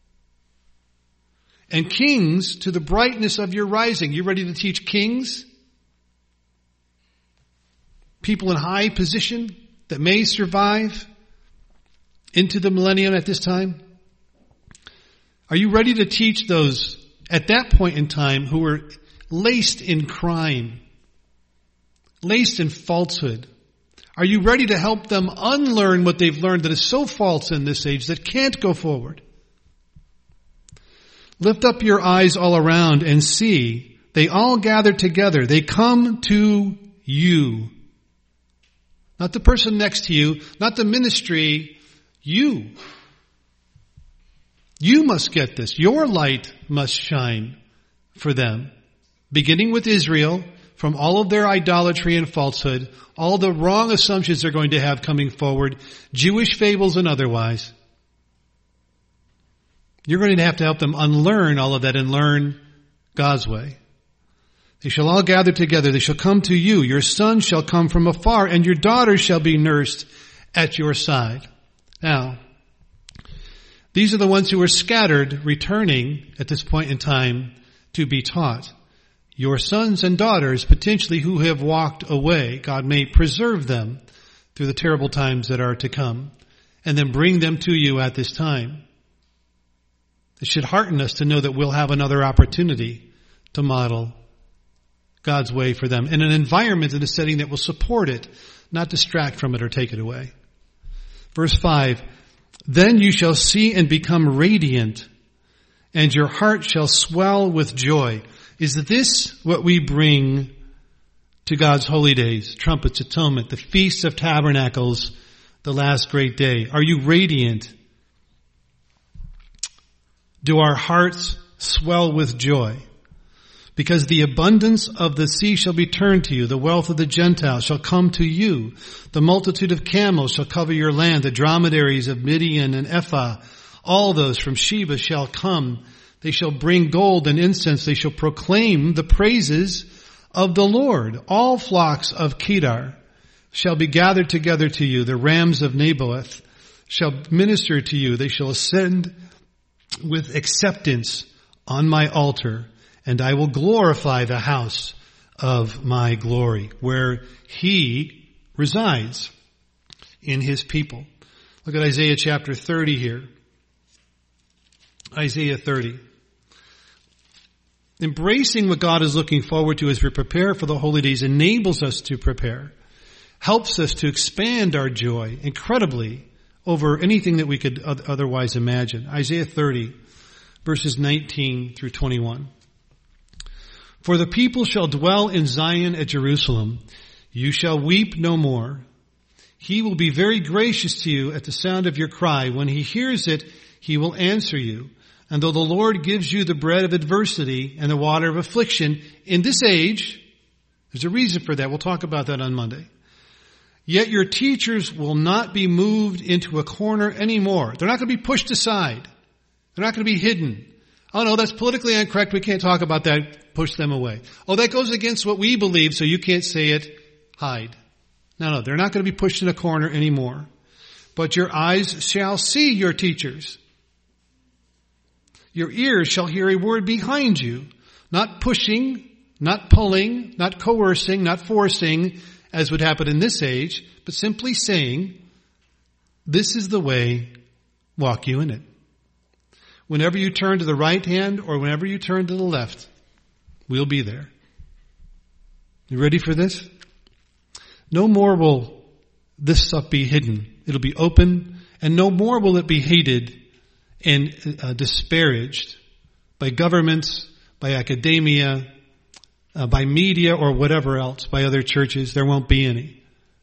and kings to the brightness of your rising. You ready to teach kings? People in high position that may survive into the millennium at this time? Are you ready to teach those at that point in time who were laced in crime, laced in falsehood? Are you ready to help them unlearn what they've learned that is so false in this age that can't go forward? Lift up your eyes all around and see. They all gather together. They come to you. Not the person next to you, not the ministry, you. You must get this. Your light must shine for them. Beginning with Israel, from all of their idolatry and falsehood, all the wrong assumptions they're going to have coming forward, Jewish fables and otherwise. You're going to have to help them unlearn all of that and learn God's way. They shall all gather together. They shall come to you. Your son shall come from afar, and your daughter shall be nursed at your side. Now, these are the ones who are scattered, returning at this point in time to be taught. your sons and daughters, potentially who have walked away. God may preserve them through the terrible times that are to come, and then bring them to you at this time. It should hearten us to know that we'll have another opportunity to model God's way for them in an environment and a setting that will support it, not distract from it or take it away. Verse five, then you shall see and become radiant, and your heart shall swell with joy. Is this what we bring to God's holy days? Trumpets, atonement, the Feast of Tabernacles, the last great day. Are you radiant? Do our hearts swell with joy? Because the abundance of the sea shall be turned to you. The wealth of the Gentiles shall come to you. The multitude of camels shall cover your land. The dromedaries of Midian and Ephah, all those from Sheba shall come. They shall bring gold and incense. They shall proclaim the praises of the Lord. All flocks of Kedar shall be gathered together to you. The rams of Naboth shall minister to you. They shall ascend with acceptance on my altar, and I will glorify the house of my glory, where he resides in his people. Look at Isaiah chapter thirty here. Isaiah thirty. Embracing what God is looking forward to as we prepare for the holy days enables us to prepare, helps us to expand our joy incredibly over anything that we could otherwise imagine. Isaiah thirty, verses nineteen through twenty-one. For the people shall dwell in Zion at Jerusalem. You shall weep no more. He will be very gracious to you at the sound of your cry. When he hears it, he will answer you. And though the Lord gives you the bread of adversity and the water of affliction in this age, there's a reason for that. We'll talk about that on Monday. Yet your teachers will not be moved into a corner anymore. They're not going to be pushed aside. They're not going to be hidden. Oh no, that's politically incorrect. We can't talk about that. Push them away. Oh, that goes against what we believe, so you can't say it. Hide. No, no, they're not going to be pushed in a corner anymore. But your eyes shall see your teachers. Your ears shall hear a word behind you, not pushing, not pulling, not coercing, not forcing, as would happen in this age, but simply saying, this is the way, walk you in it. Whenever you turn to the right hand or whenever you turn to the left, we'll be there. You ready for this? No more will this stuff be hidden. It'll be open, and no more will it be hated and uh, disparaged by governments, by academia, uh, by media, or whatever else, by other churches. There won't be any.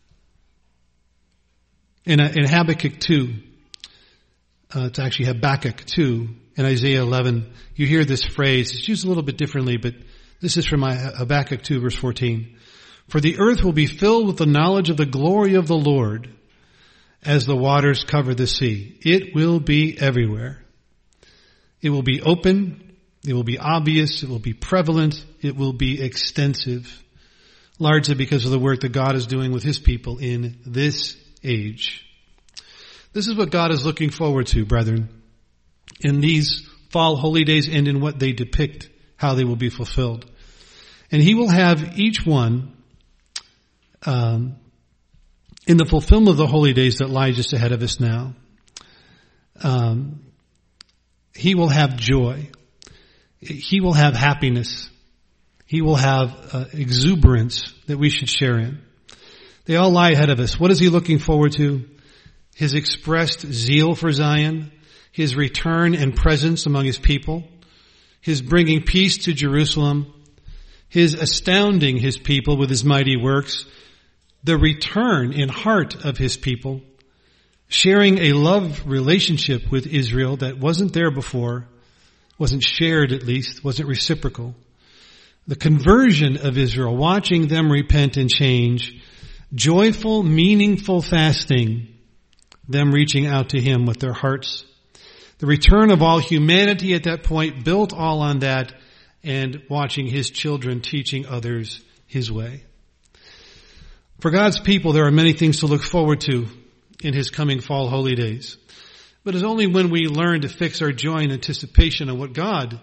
In, uh, in Habakkuk two, uh, it's actually Habakkuk two, in Isaiah eleven, you hear this phrase. It's used a little bit differently, but this is from Habakkuk two, verse fourteen. For the earth will be filled with the knowledge of the glory of the Lord, as the waters cover the sea. It will be everywhere. It will be open. It will be obvious. It will be prevalent. It will be extensive. Largely because of the work that God is doing with his people in this age. This is what God is looking forward to, brethren, in these fall holy days and in what they depict, how they will be fulfilled. And he will have each one um, in the fulfillment of the holy days that lie just ahead of us now. Um, he will have joy. He will have happiness. He will have uh, exuberance that we should share in. They all lie ahead of us. What is he looking forward to? His expressed zeal for Zion, his return and presence among his people, his bringing peace to Jerusalem, his astounding his people with his mighty works, the return in heart of his people, sharing a love relationship with Israel that wasn't there before, wasn't shared at least, wasn't reciprocal. The conversion of Israel, watching them repent and change, joyful, meaningful fasting, them reaching out to him with their hearts. The return of all humanity at that point, built all on that, and watching his children teaching others his way. For God's people, there are many things to look forward to in his coming fall holy days. But it's only when we learn to fix our joy and anticipation on what God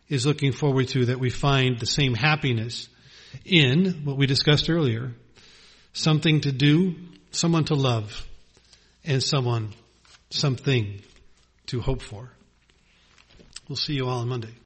is looking forward to, that we find the same happiness in what we discussed earlier. Something to do, someone to love, and someone, something to hope for. We'll see you all on Monday.